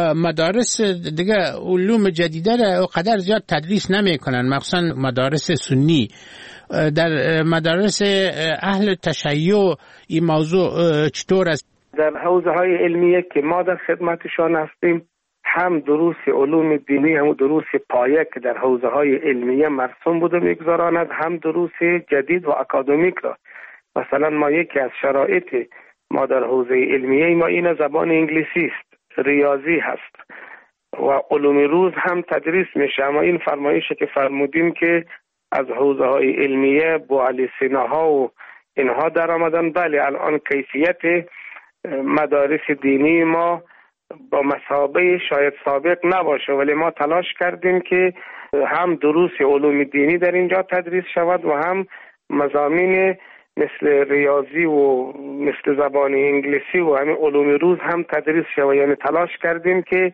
مدارس دیگه علوم جدیده را قدر زیاد تدریس نمی کنن، مخصوصا مدارس سنی. در مدارس اهل تشیع این موضوع چطور است؟ در حوزه های علمیه که ما در خدمتشان هستیم، هم دروس علوم دینی هم دروس پایه که در حوزه های علمیه مرسوم بوده میگذاراند، هم دروس جدید و اکادمیک را. مثلا ما یکی از شرایط ما در حوزه علمیه ما این زبان انگلیسی است، ریاضی هست و علوم روز هم تدریس میشه. اما این فرمایشه که فرمودیم که از حوزه های علمیه با علی سیناها و اینها در آمدن، بله الان کیفیت مدارس دینی ما با مثابه شاید سابق نباشه، ولی ما تلاش کردیم که هم دروس علوم دینی در اینجا تدریس شود و هم مضامین مثل ریاضی و مثل زبان انگلیسی و همین علوم روز هم تدریس شود. یعنی تلاش کردیم که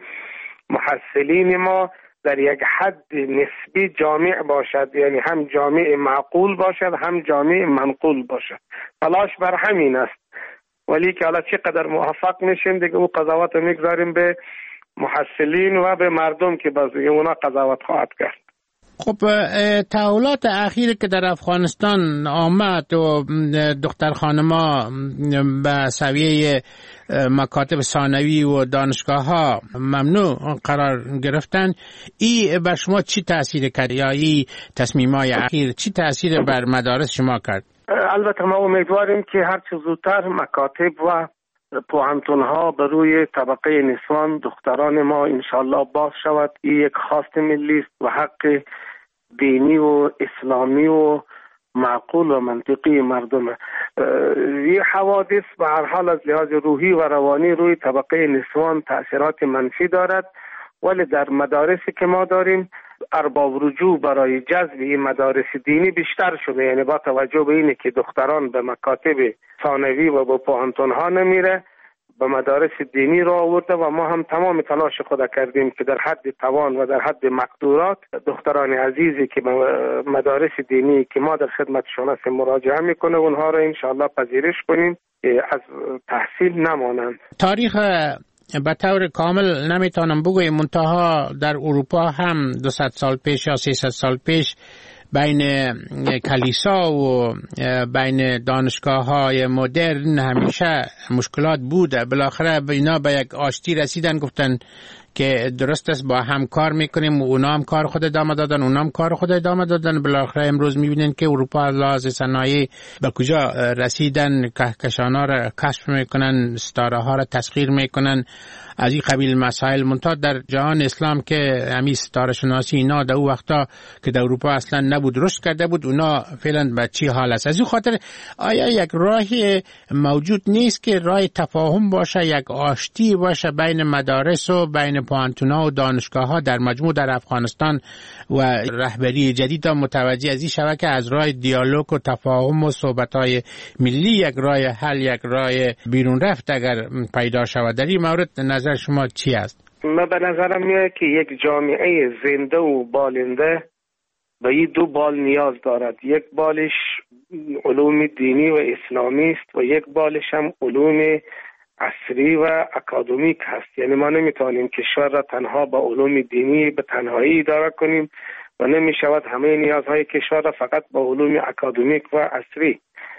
محصلین ما در یک حد نسبی جامع باشد، یعنی هم جامع معقول باشد هم جامع منقول باشد. تلاش بر همین است، ولی که حالا چقدر موفق میشیم دیگه او قضاوت رو میگذاریم به محصلین و به مردم که باز اونا قضاوت خواهد کرد. خب تحولات اخیر که در افغانستان آمد و دختر خانما به سویه مکاتب ثانوی و دانشگاه ها ممنوع قرار گرفتن، این بر شما چی تأثیر کرد یا این تصمیمات اخیر چی تأثیر بر مدارس شما کرد؟ البته ما امیدواریم که هر چه زودتر مکاتب و پوهنتون ها به روی طبقه نسوان دختران ما انشالله باز شود. این یک خواست ملی است و حق دینی و اسلامی و معقول و منطقی مردمه. این حوادث به هر حال از لحاظ روحی و روانی روی طبقه نسوان تأثیرات منفی دارد، ولی در مدارسی که ما داریم ارباب رجوع برای جذب این مدارس دینی بیشتر شده، یعنی با توجه به اینه که دختران به مکاتب ثانوی و به پوهنتون ها نمیره، به مدارس دینی را آورده و ما هم تمام تلاش خود کردیم که در حد توان و در حد مقدورات دختران عزیزی که مدارس دینی که ما در خدمتشون هستیم مراجعه میکنه اونها را انشاءالله پذیرش کنیم از تحصیل نمانند. تاریخ به طور کامل نمیتونم بگویم، منتها در اروپا هم دویست سال پیش یا سیصد سال پیش بین کلیسا و بین دانشگاه های مدرن همیشه مشکلات بوده. بالاخره اینا به یک آشتی رسیدن، گفتن که درست است با هم کار میکنیم و اونا هم کار خود ادامه دادن، اونا هم کار خود ادامه دادن. بالاخره امروز میبینین که اروپا لحاظ صنایع به کجا رسیدن، کهکشان‌ها را کشف میکنن، ستاره ها را تسخیر میکنن، از این قبیل مسائل. منتها در جهان اسلام که همین ستاره شناسی اینا در اون وقتا که در اروپا اصلا نبود رشد کرده بود، اونا فعلا به چی حال است؟ از این خاطر آیا یک راهی موجود نیست که راه تفاهم باشه، یک آشتی باشه بین مدارس و بین پوهنتون‌ها و دانشگاه‌ها در مجموع در افغانستان و رهبری جدید متوجه از این شود که از راه دیالوگ و تفاهم و صحبت‌های ملی یک راه حل، یک راه بیرون رفت اگر پیدا شود؟ در این مورد نظر شما چی است؟ من به نظرم میاد که یک جامعه زنده و بالنده به این دو بال نیاز دارد. یک بالش علوم دینی و اسلامی است و یک بالش هم علوم عصری و اکادمیک هست. یعنی ما نمیتونیم کشور را تنها با علوم دینی به تنهایی اداره کنیم و نمیشود همه نیازهای کشور را فقط با علوم اکادمیک و عصری.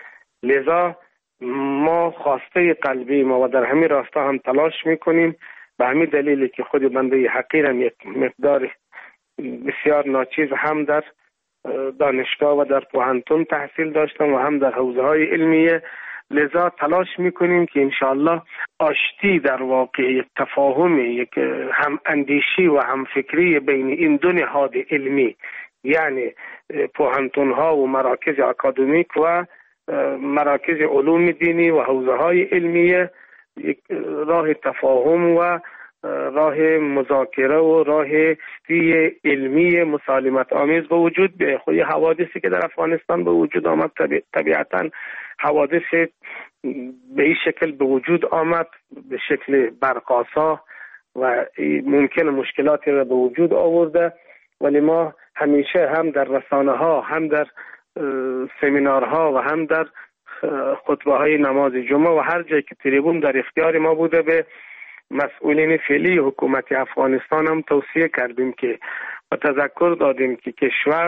لذا ما خواسته قلبی ما و در همین راستا هم تلاش میکنیم. به همین دلیلی که خود بنده حقیرم یک مقدار بسیار ناچیز هم در دانشگاه و در پوهنتون تحصیل داشتم و هم در حوزه های علمیه، لذا تلاش میکنیم که انشاءالله آشتی در واقع یک تفاهم، یک هم اندیشی و هم فکری بین این دو نهاد علمی، یعنی پوهنتون ها و مراکز اکادمیک و مراکز علوم دینی و حوزه های علمیه، یک راه تفاهم و راه مذاکره و راه سی علمی مسالمت آمیز به وجود بیاید. خود حوادثی که در افغانستان به وجود آمد طبیعتاً حوادث به این شکل به وجود آمد، به شکل برقاسا و ممکن مشکلاتی را به وجود آورده، ولی ما همیشه هم در رسانه ها، هم در سمینارها و هم در خطبه های نماز جمعه و هر جایی که تریبون در اختیار ما بوده به مسئولین فعلی حکومت افغانستان هم توصیه کردیم که و تذکر دادیم که کشور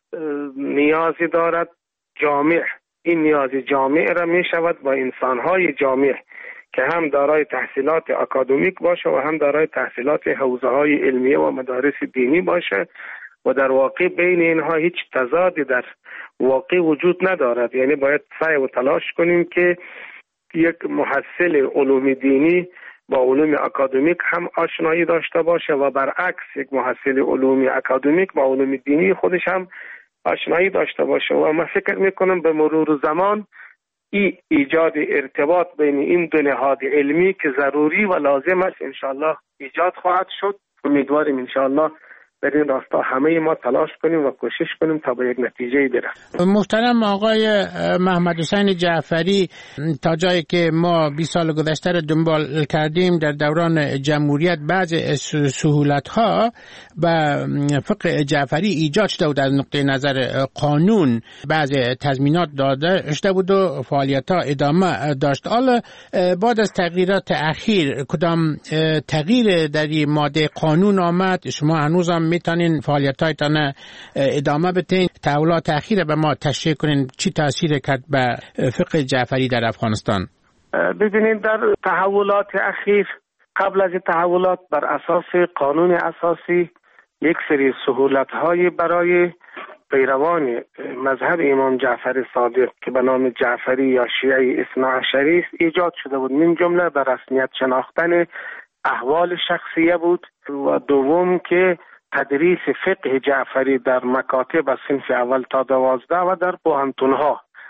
نیازی دارد جامع، این نیاز جامع را می شود با انسانهای جامع که هم دارای تحصیلات اکادمیک باشه و هم دارای تحصیلات حوزه های علمیه و مدارس دینی باشه و در واقع بین اینها هیچ تضادی در واقع وجود ندارد. یعنی باید سعی و تلاش کنیم که یک محصل علوم دینی با علوم اکادمیک هم آشنایی داشته باشه و برعکس یک محصل علوم اکادمیک با علوم دینی خودش هم آشنایی داشته باشه. و من فکر میکنم به مرور زمان ای ایجاد ارتباط بین این دو نهاد علمی که ضروری و لازم است انشاءالله ایجاد خواهد شد. امیدواریم انشاءالله در این راستا همه ما تلاش کنیم و کوشش کنیم تا به یک نتیجه برسیم. محترم آقای محمد حسین جعفری، تا جایی که ما بیست سال گذشته را دنبال کردیم در دوران جمهوریت بعض سهولت‌ها به فقه جعفری ایجاد شده بود از نقطه نظر قانون، بعض تضمینات داده شده بود و فعالیت‌ها ادامه داشت. حالا بعد از تغییرات اخیر کدام تغییر در این ماده قانون آمد؟ شما هنوز هم میتونین فعالیتایتان ادامه بدین؟ تحولات اخیر به ما تشریح کنین چی تاثیر کرد به فقه جعفری در افغانستان؟ ببینید در تحولات اخیر، قبل از تحولات بر اساس قانون اساسی یک سری سهولت‌های برای پیروان مذهب امام جعفر صادق که به نام جعفری یا شیعی اثنا عشری ایجاد شده بود. من جمله بر رسمیت شناختن احوال شخصیه بود و دوم که تدریس فقه جعفری در مکاتب از صنف اول تا دوازده و در پوهنتون‌ها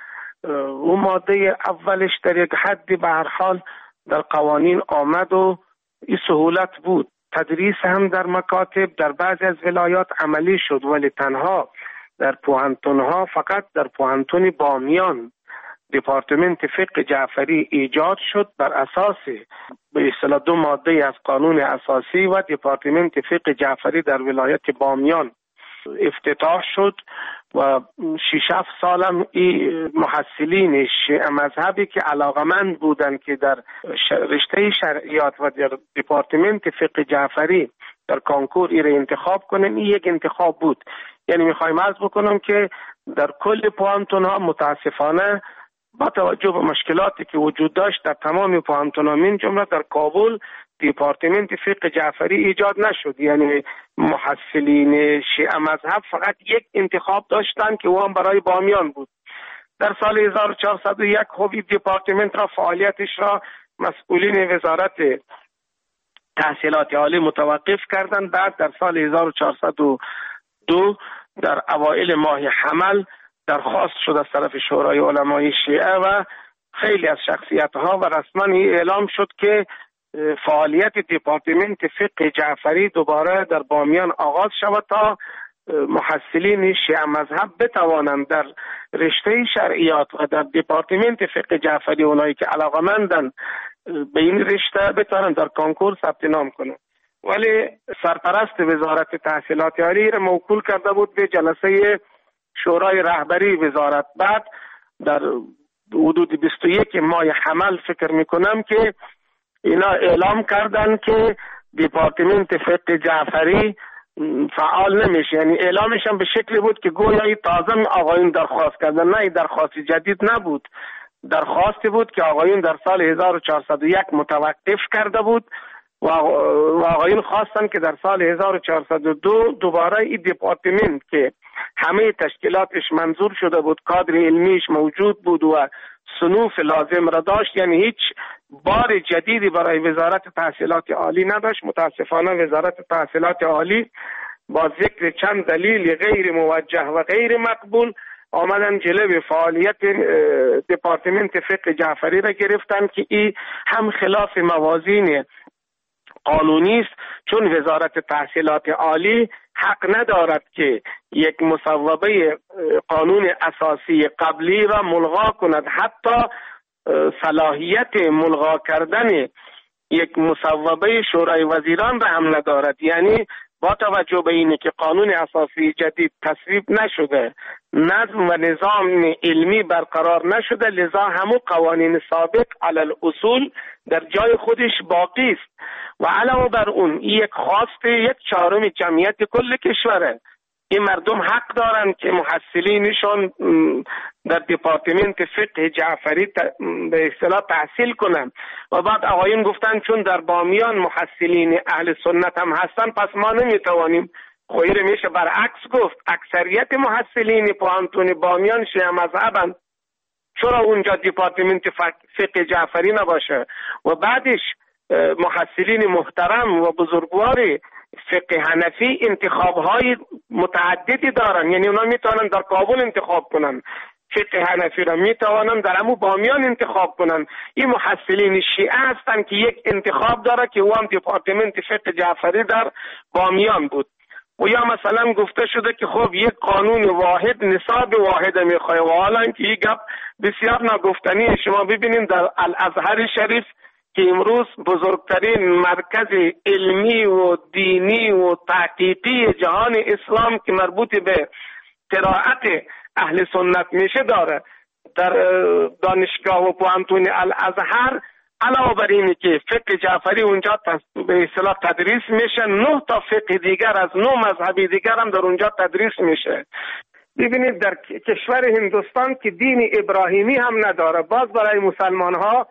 اون ماده اولش در یک حدی به هر حال در قوانین آمد و این سهولت بود. تدریس هم در مکاتب در بعضی از ولایات عملی شد، ولی تنها در پوهنتون‌ها، فقط در پوهنتون بامیان دپارتمنت فقه جعفری ایجاد شد بر اساس به اصطلاح دو ماده از قانون اساسی و دپارتمنت فقه جعفری در ولایت بامیان افتتاح شد و شش هفت سالم این محصلین شیعه مذهبی که علاقمند بودند که در رشته شرعیات و در دپارتمنت فقه جعفری در کنکور ای را انتخاب کنن، این یک انتخاب بود. یعنی میخوایم عرض بکنم که در کل پوهنتون ها متاسفانه با توجه به مشکلاتی که وجود داشت در تمام پوهنتون ها من جمله در کابل دپارتمنت فقه جعفری ایجاد نشد. یعنی محصلین شیعه مذهب فقط یک انتخاب داشتن که او هم برای بامیان بود. در سال هزار و چهارصد و یک خب این دپارتمنت را فعالیتش را مسئولین وزارت تحصیلات عالی متوقف کردند. بعد در سال هزار و چهارصد و دو در اوایل ماه حمل درخواست شد از طرف شورای علمای شیعه و خیلی از شخصیت‌ها و رسما اعلام شد که فعالیت دپارتمنت فقه جعفری دوباره در بامیان آغاز شود تا محصلین شیعه مذهب بتوانند در رشته شرعیات و در دپارتمنت فقه جعفری اونایی که علاقمندن به این رشته بتوانند در کنکور ثبت نام کنند. ولی سرپرست وزارت تحصیلات عالی را موکول کرده بود به جلسه شورای رهبری وزارت. بعد در حدود بیست و یک ماه حمل فکر میکنم که اینا اعلام کردن که دپارتمنت فقه جعفری فعال نمیشه. یعنی اعلامش هم به شکلی بود که گویا تازه آقایون درخواست کردن. نه، درخواست جدید نبود، درخواستی بود که آقایون در سال هزار و چهارصد و یک متوقف کرده بود و آقایون خواستن که در سال هزار و چهارصد و دو دوباره این دپارتمنت که همه تشکیلاتش منظور شده بود، کادر علمیش موجود بود و صنوف لازم را داشت، یعنی هیچ بار جدیدی برای وزارت تحصیلات عالی نداشت. متاسفانه وزارت تحصیلات عالی با ذکر چند دلیل غیر موجه و غیر مقبول آمدن جلوی فعالیت دپارتمنت فقه جعفری را گرفتن که این هم خلاف موازین قانونی است، چون وزارت تحصیلات عالی حق ندارد که یک مصوبه قانون اساسی قبلی را ملغا کند. حتی صلاحیت ملغا کردن یک مصوبه شورای وزیران را هم ندارد. یعنی با توجه به اینه که قانون اساسی جدید تصویب نشده، نظم و نظام علمی برقرار نشده، لذا همو قوانین سابق علی الاصول در جای خودش باقی است و علاوه بر اون یک خواست یک چهارم جمعیت کل کشوره. این مردم حق دارند که محصلینشون در دپارتمنت فقه جعفری به اصطلاح تحصیل کنند و بعد آقایون گفتن چون در بامیان محصلین اهل سنت هم هستن پس ما نمیتوانیم. خویر میشه برعکس گفت، اکثریت محصلین پوهنتون بامیان شیعه مذهبند، چرا اونجا دپارتمنت فقه جعفری نباشه؟ و بعدش محصلین محترم و بزرگواری فقه حنفی انتخاب‌های متعددی دارن، یعنی اونا میتونن در کابل انتخاب کنن، فقه حنفی را میتوانن در همون بامیان انتخاب کنن. این محصلین شیعه هستن که یک انتخاب داره که او هم دپارتمنت فقه جعفری در بامیان بود. و یا مثلا گفته شده که خب یک قانون واحد نصاب واحد میخواه و حالا که این گپ بسیار ناگفتنی. شما ببینید در الازهر شریف که امروز بزرگترین مرکز علمی و دینی و تحقیقی جهان اسلام که مربوط به قرائت اهل سنت میشه داره، در دانشگاه و پوهنتون الازهر علاوه بر اینی که فقه جعفری اونجا به اصطلاح تدریس میشه، نه تا فقه دیگر از نه مذهبی دیگر هم در اونجا تدریس میشه. ببینید در کشور هندوستان که دین ابراهیمی هم نداره، باز برای مسلمان ها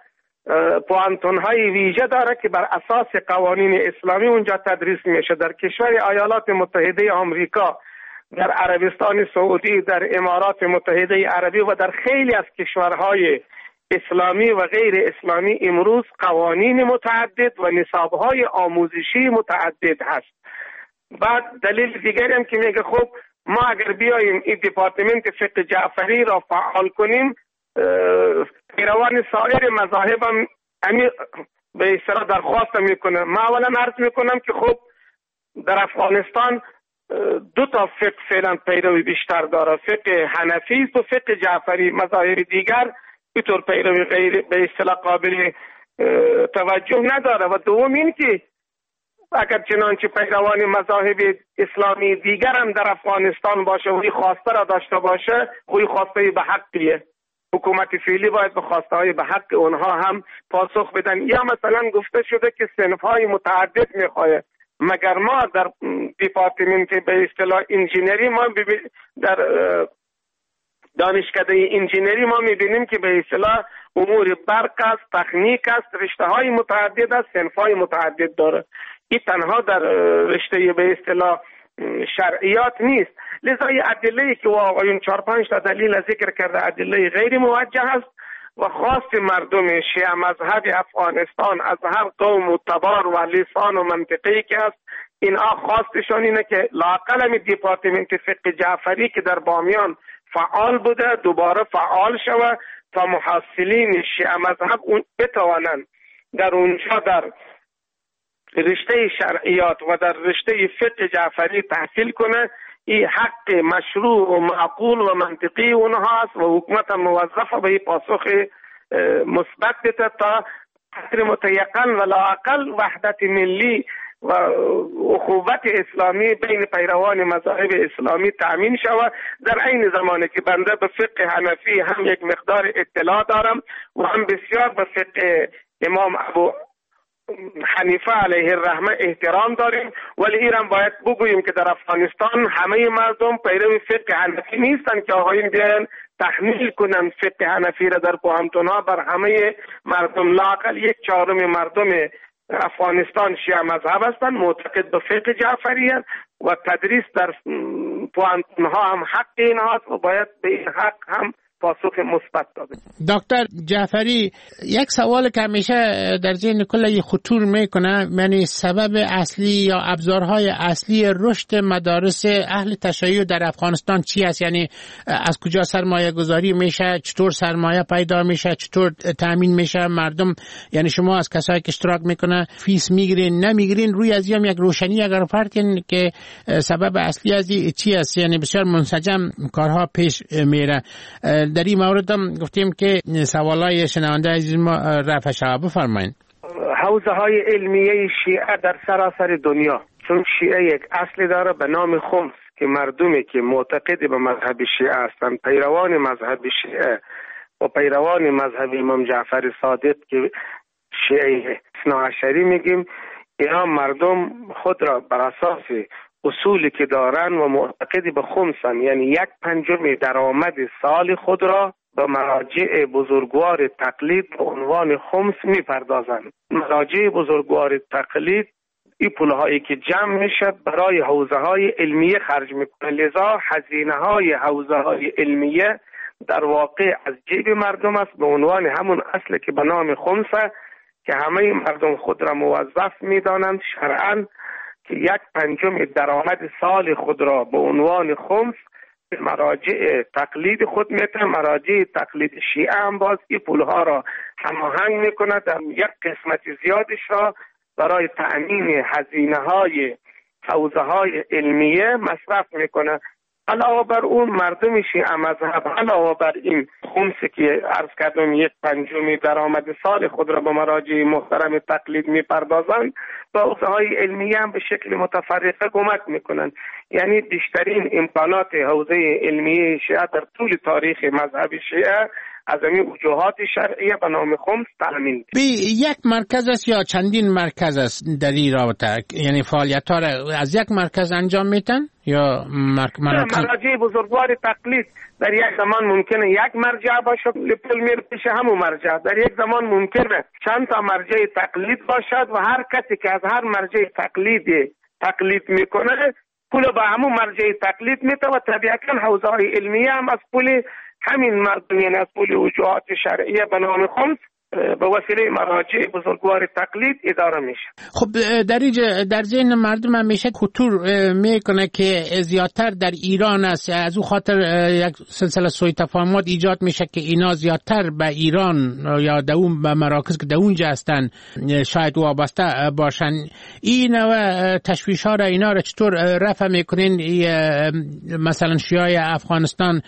پوهنتون های ویژه داره که بر اساس قوانین اسلامی اونجا تدریس میشه. در کشور ایالات متحده آمریکا، در عربستان سعودی، در امارات متحده عربی و در خیلی از کشورهای اسلامی و غیر اسلامی امروز قوانین متعدد و نصابهای آموزشی متعدد هست. بعد دلیل دیگری هم که میگه خب ما اگر بیاییم این دپارتمنت فقه جعفری را فعال کنیم پیروان سایر مذاهب هم امی به اصطلاح درخواست میکنه. ما اولا عرض میکنم که خب در افغانستان دو تا فقه فعلا پیروی بیشتر داره، فقه حنفی و فقه جعفری. مذاهب دیگر اینطور پیروی غیر به اصطلاح قابل توجه نداره. و دوم این که اگر چنانچه پیروان مذاهب اسلامی دیگر هم در افغانستان باشه و خواسته را داشته باشه، خوی خواسته به حقیه. حکومت فعلی باید به خواسته های به حق اونها هم پاسخ بدن. یا مثلا گفته شده که صنف های متعدد میخواه، مگر ما در دیپارتمنت به اصطلاح انجینری ما در دانشکده انجینری ما میبینیم که به اصطلاح امور برق است، تکنیک است، رشته های متعدد است، صنف های متعدد داره. این تنها در رشته به اصطلاح شرعیات نیست. لذا این ادله‌ای که آقایون چهار پنج تا دلیل ذکر کرده ادله غیر موجه است و خواست مردم شیعه مذهب افغانستان از هر قوم و تبار و لسان و منطقه‌ای که است، اینها خواستشان اینه که لااقل دیپارتمنت فقه جعفری که در بامیان فعال بوده دوباره فعال شود تا محصلین شیعه مذهب اون بتوانند در اونجا در رشته شرعیات و در رشته فقه جعفری تحصیل کنه. این حق مشروع و معقول و منطقی اونها است و حکومت موظفه به این پاسخ مثبت بده تا قدر متیقن و لااقل وحدت ملی و اخوت اسلامی بین پیروان مذاهب اسلامی تأمین شود. در عین زمانی که بنده به فقه حنفی هم یک مقدار اطلاع دارم و هم بسیار به فقه امام ابو حنیفه علیه الرحمه احترام داریم، ولی ایران باید بگوییم که در افغانستان همه مردم پیرو فقه حنفی نیستن که آقایون بیان تحمیل کنن فقه حنفی را در پوهنتون‌ها بر همه مردم. لااقل یک چهارم مردم افغانستان شیعه مذهب هستند، معتقد به فقه جعفری هستند و تدریس در پوهنتون‌ها هم حق اینها است و باید به این حق هم پاسخ مثبت داده. دکتر جعفری، یک سوال که همیشه در ذهن کل خطور میکنه، یعنی سبب اصلی یا ابزارهای اصلی رشد مدارس اهل تشیع در افغانستان چی است؟ یعنی از کجا سرمایه گذاری میشه، چطور سرمایه پیدا میشه، چطور تامین میشه مردم؟ یعنی شما از کسایی که اشتراک میکنه فیس میگیرین نمیگیرین، روی از هم یک روشنی اگر فرقین که سبب اصلی از چی است؟ یعنی بسیار منسجم کارها پیش میره. در این مورد هم گفتیم که سوالای شنونده عزیز ما رفع شود. بفرمایید. حوزه های علمیه شیعه در سراسر دنیا، چون شیعه یک اصل داره به نام خمس که مردمی که معتقد به مذهب شیعه هستند، پیروان مذهب شیعه و پیروان مذهب امام جعفر صادق که شیعه اثنا عشری میگیم، اینا مردم خود را بر اساس اصولی که دارن و معتقد به خمسن، یعنی یک پنجم درآمد سال خود را به مراجع بزرگوار تقلید به عنوان خمس میپردازند. مراجع بزرگوار تقلید این پولهایی که جمع میشه برای حوزه های علمیه خرج میکنه، لذا هزینه های حوزه های علمیه در واقع از جیب مردم است به عنوان همون اصل که به نام خمسه که همه مردم خود را موظف میدانند شرعاً که یک پنجم درآمد سال خود را به عنوان خمس به مراجع تقلید خود میتن. مراجع تقلید شیعه هم باز این پولها را هماهنگ میکنه، در یک قسمت زیادش را برای تأمین هزینه های حوزه های علمیه مصرف میکنه. علاوه بر اون مردم شیعه مذهب علاوه بر این خمسی که عرض کردم یک پنجم درآمد سال خود را به مراجع محترم تقلید میپردازند، با حوزه های علمیه هم به شکل متفرقه کمک میکنند. یعنی بیشترین امکانات حوزه علمیه شیعه در طول تاریخ مذهب شیعه از این وجوهات شرعیه به نام خمس تامین. بی یک مرکز است یا چندین مرکز است در این رابطه؟ یعنی فعالیت ها را از یک مرکز انجام میتن یا مرکز؟ مراجع بزرگوار تقلید در یک زمان ممکنه یک مرجع باشه، پول میره پیش همون مرجع. در یک زمان ممکنه چند تا مرجع تقلید باشد و هر کسی که از هر مرجع تقلید تقلید میکنه پول با همون مرجع تقلید میده و طبیعتا حوزه های علمیه هم از پول همین مردم، یعنی از پول وجوهات شرعیه به نام خمس به وسیله مراجع بزرگوار تقلید اداره میشه. خب در در ذهن مردم همیشه خطور میکنه که زیادتر در ایران است، از او خاطر یک سلسله سوء تفاهمات ایجاد میشه که اینا زیادتر به ایران یا در اون به مراکز که در اونجا هستن شاید وابسته باشن. این و تشویش ها را اینا را چطور رفع میکنین؟ مثلا شیعه افغانستان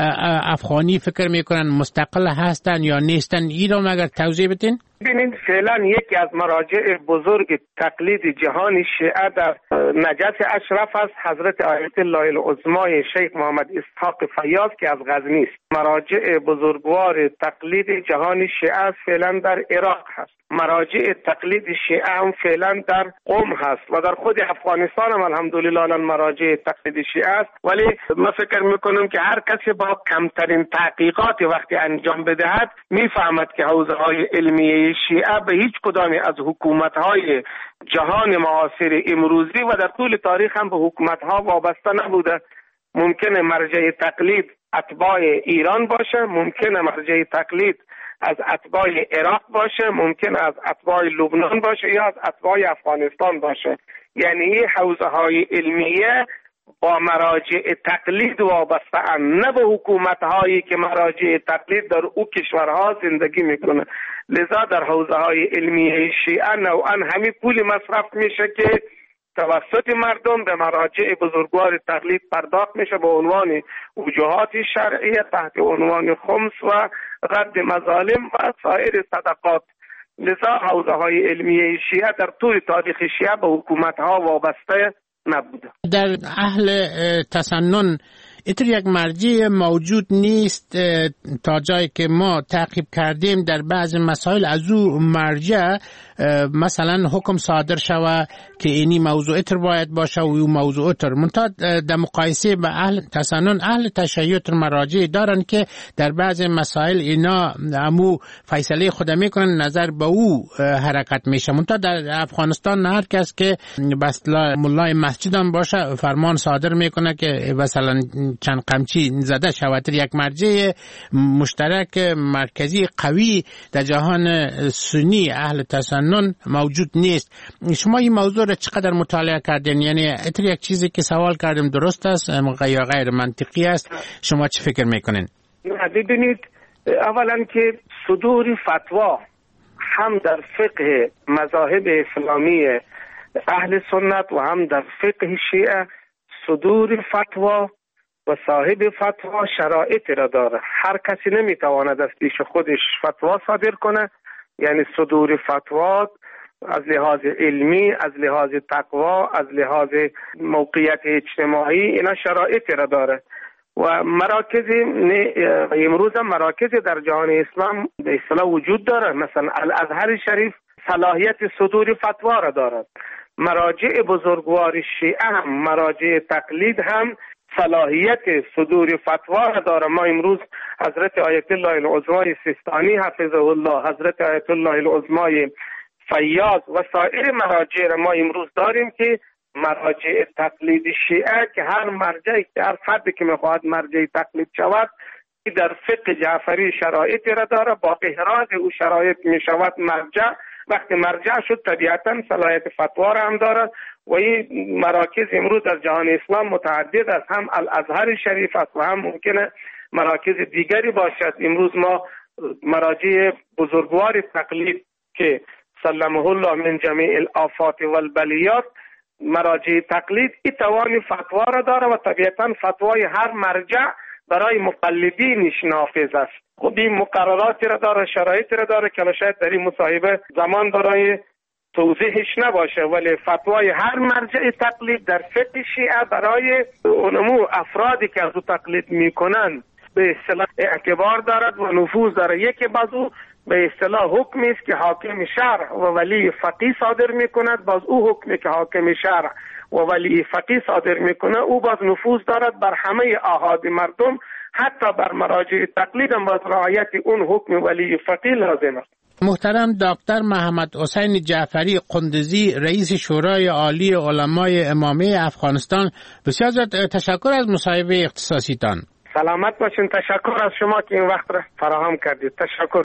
افغانی فکر میکنن مستقل هستن یا نیستن؟ این را مگر توضیح بدین؟ ببینید فعلا یکی از مراجع بزرگ تقلید جهان شیعه در نجف اشرف است، حضرت آیت الله العظمای شیخ محمد اسحاق فیاض که از غزنی است. مراجع بزرگوار تقلید جهان شیعه فعلا در عراق هست. مراجع تقلید شیعه هم فعلا در قم هست و در خود افغانستان هم الحمدلله الان مراجع تقلید شیعه است. ولی من فکر میکنم که هر کسی با کمترین تحقیقات وقتی انجام بدهد میفهمد که حوزه های علمیه شیعه به هیچ کدام از حکومت های جهان معاصر امروزی و در طول تاریخ هم به حکومت ها وابسته نبوده. ممکنه مرجع تقلید اتباع ایران باشه، ممکنه مرجع تقلید از اتباع عراق باشه، ممکنه از اتباع لبنان باشه یا از اتباع افغانستان باشه. یعنی این حوزه های علمیه با مراجع تقلید وابسته اند، نه به حکومت هایی که مراجع تقلید در او کشورها زندگی میکنه. لذا در حوزه های علمیه شیعه نوعا همین پول مصرف میشه که توسط مردم به مراجع بزرگوار تقلید پرداخت میشه به عنوان وجوهات شرعیه تحت عنوان خمس و رد مظالم و سایر صدقات. لذا حوزه های علمیه شیعه در طول تاریخ شیعه به حکومت ها وابسته نبوده. در اهل تسنن اینطور یک مرجع موجود نیست تا جایی که ما تعقیب کردیم در بعض مسائل از او مرجع مثلا حکم صادر شوه که اینی موضوع اتر باید باشه و او موضوع اتر منتها در مقایسه به اهل تسنن اهل تشیع مراجع دارن که در بعض مسائل اینا امو فیصله خود میکنن نظر به او حرکت میشه. منتها در افغانستان هر کس که بس مولای مسجد هم باشه فرمان صادر میکنه که مثلا چند قمچی زده شود. یک مرجع مشترک مرکزی قوی در جهان سنی اهل تسنن موجود نیست. شما این موضوع را چقدر مطالعه کردین؟ یعنی اتر یک چیزی که سوال کردیم درست است یا غیر منطقی است؟ شما چه فکر میکنین؟ ببینید اولا که صدور فتوا هم در فقه مذاهب اسلامی اهل سنت و هم در فقه شیعه صدور فتوا و صاحب فتوا شرایط را داره. هر کسی نمیتواند از پیش خودش فتوا صادر کنه. یعنی صدور فتوا از لحاظ علمی، از لحاظ تقوا، از لحاظ موقعیت اجتماعی اینا شرایط را داره و مراکز امروز هم مراکز در جهان اسلام به اصطلاح وجود داره. مثلا الازهر شریف صلاحیت صدور فتوا را دارد. مراجع بزرگوار شیعه هم مراجع تقلید هم صلاحیت صدور فتوا را داره. ما امروز حضرت آیت الله العظمای سیستانی حفظه الله، حضرت آیت الله العظمای فیاض و سایر مراجع را ما امروز داریم که مراجع تقلید شیعه که هر مرجعی که هر فردی که میخواهد مرجع تقلید شود در فقه جعفری شرایط را داره. با احراز او شرایط میشود مرجع. وقتی مرجع شد طبیعتا صلاحیت فتوا را هم داره و این مراکز امروز در جهان اسلام متعدد است. هم الازهر شریف است و هم ممکنه مراکز دیگری باشد. امروز ما مراجع بزرگوار تقلید که سلمه الله من جمیع الآفات و البلیات، مراجع تقلید این توان فتوا را داره و طبیعتا فتوای هر مرجع برای مقلدینش نافذ است. خب این مقرراتی را داره، شرایطی را داره که شاید در این مصاحبه زمان برای توضیحش نباشه، ولی فتوای هر مرجع تقلید در فقه شیعه برای اونمو افرادی که از او تقلید میکنن به اصطلاح اعتبار دارد و نفوذ داره. یکی بعضو به اصطلاح حکمی است که حاکم شرع و ولی فقیه صادر میکند، باز او حکمی که حاکم شرع و ولی فقیه صادر میکنه او باز نفوذ دارد بر همه آحاد مردم، حتی بر مراجع تقلید هم باز رعایت اون حکم ولی فقیه لازم است. محترم دکتر محمد حسین جعفری قندزی رئیس شورای عالی علمای امامی افغانستان، بسیار تشکر از مصاحبه اختصاصیتان. سلامت باشین. تشکر از شما که این وقت را فراهم کردید. تشکر.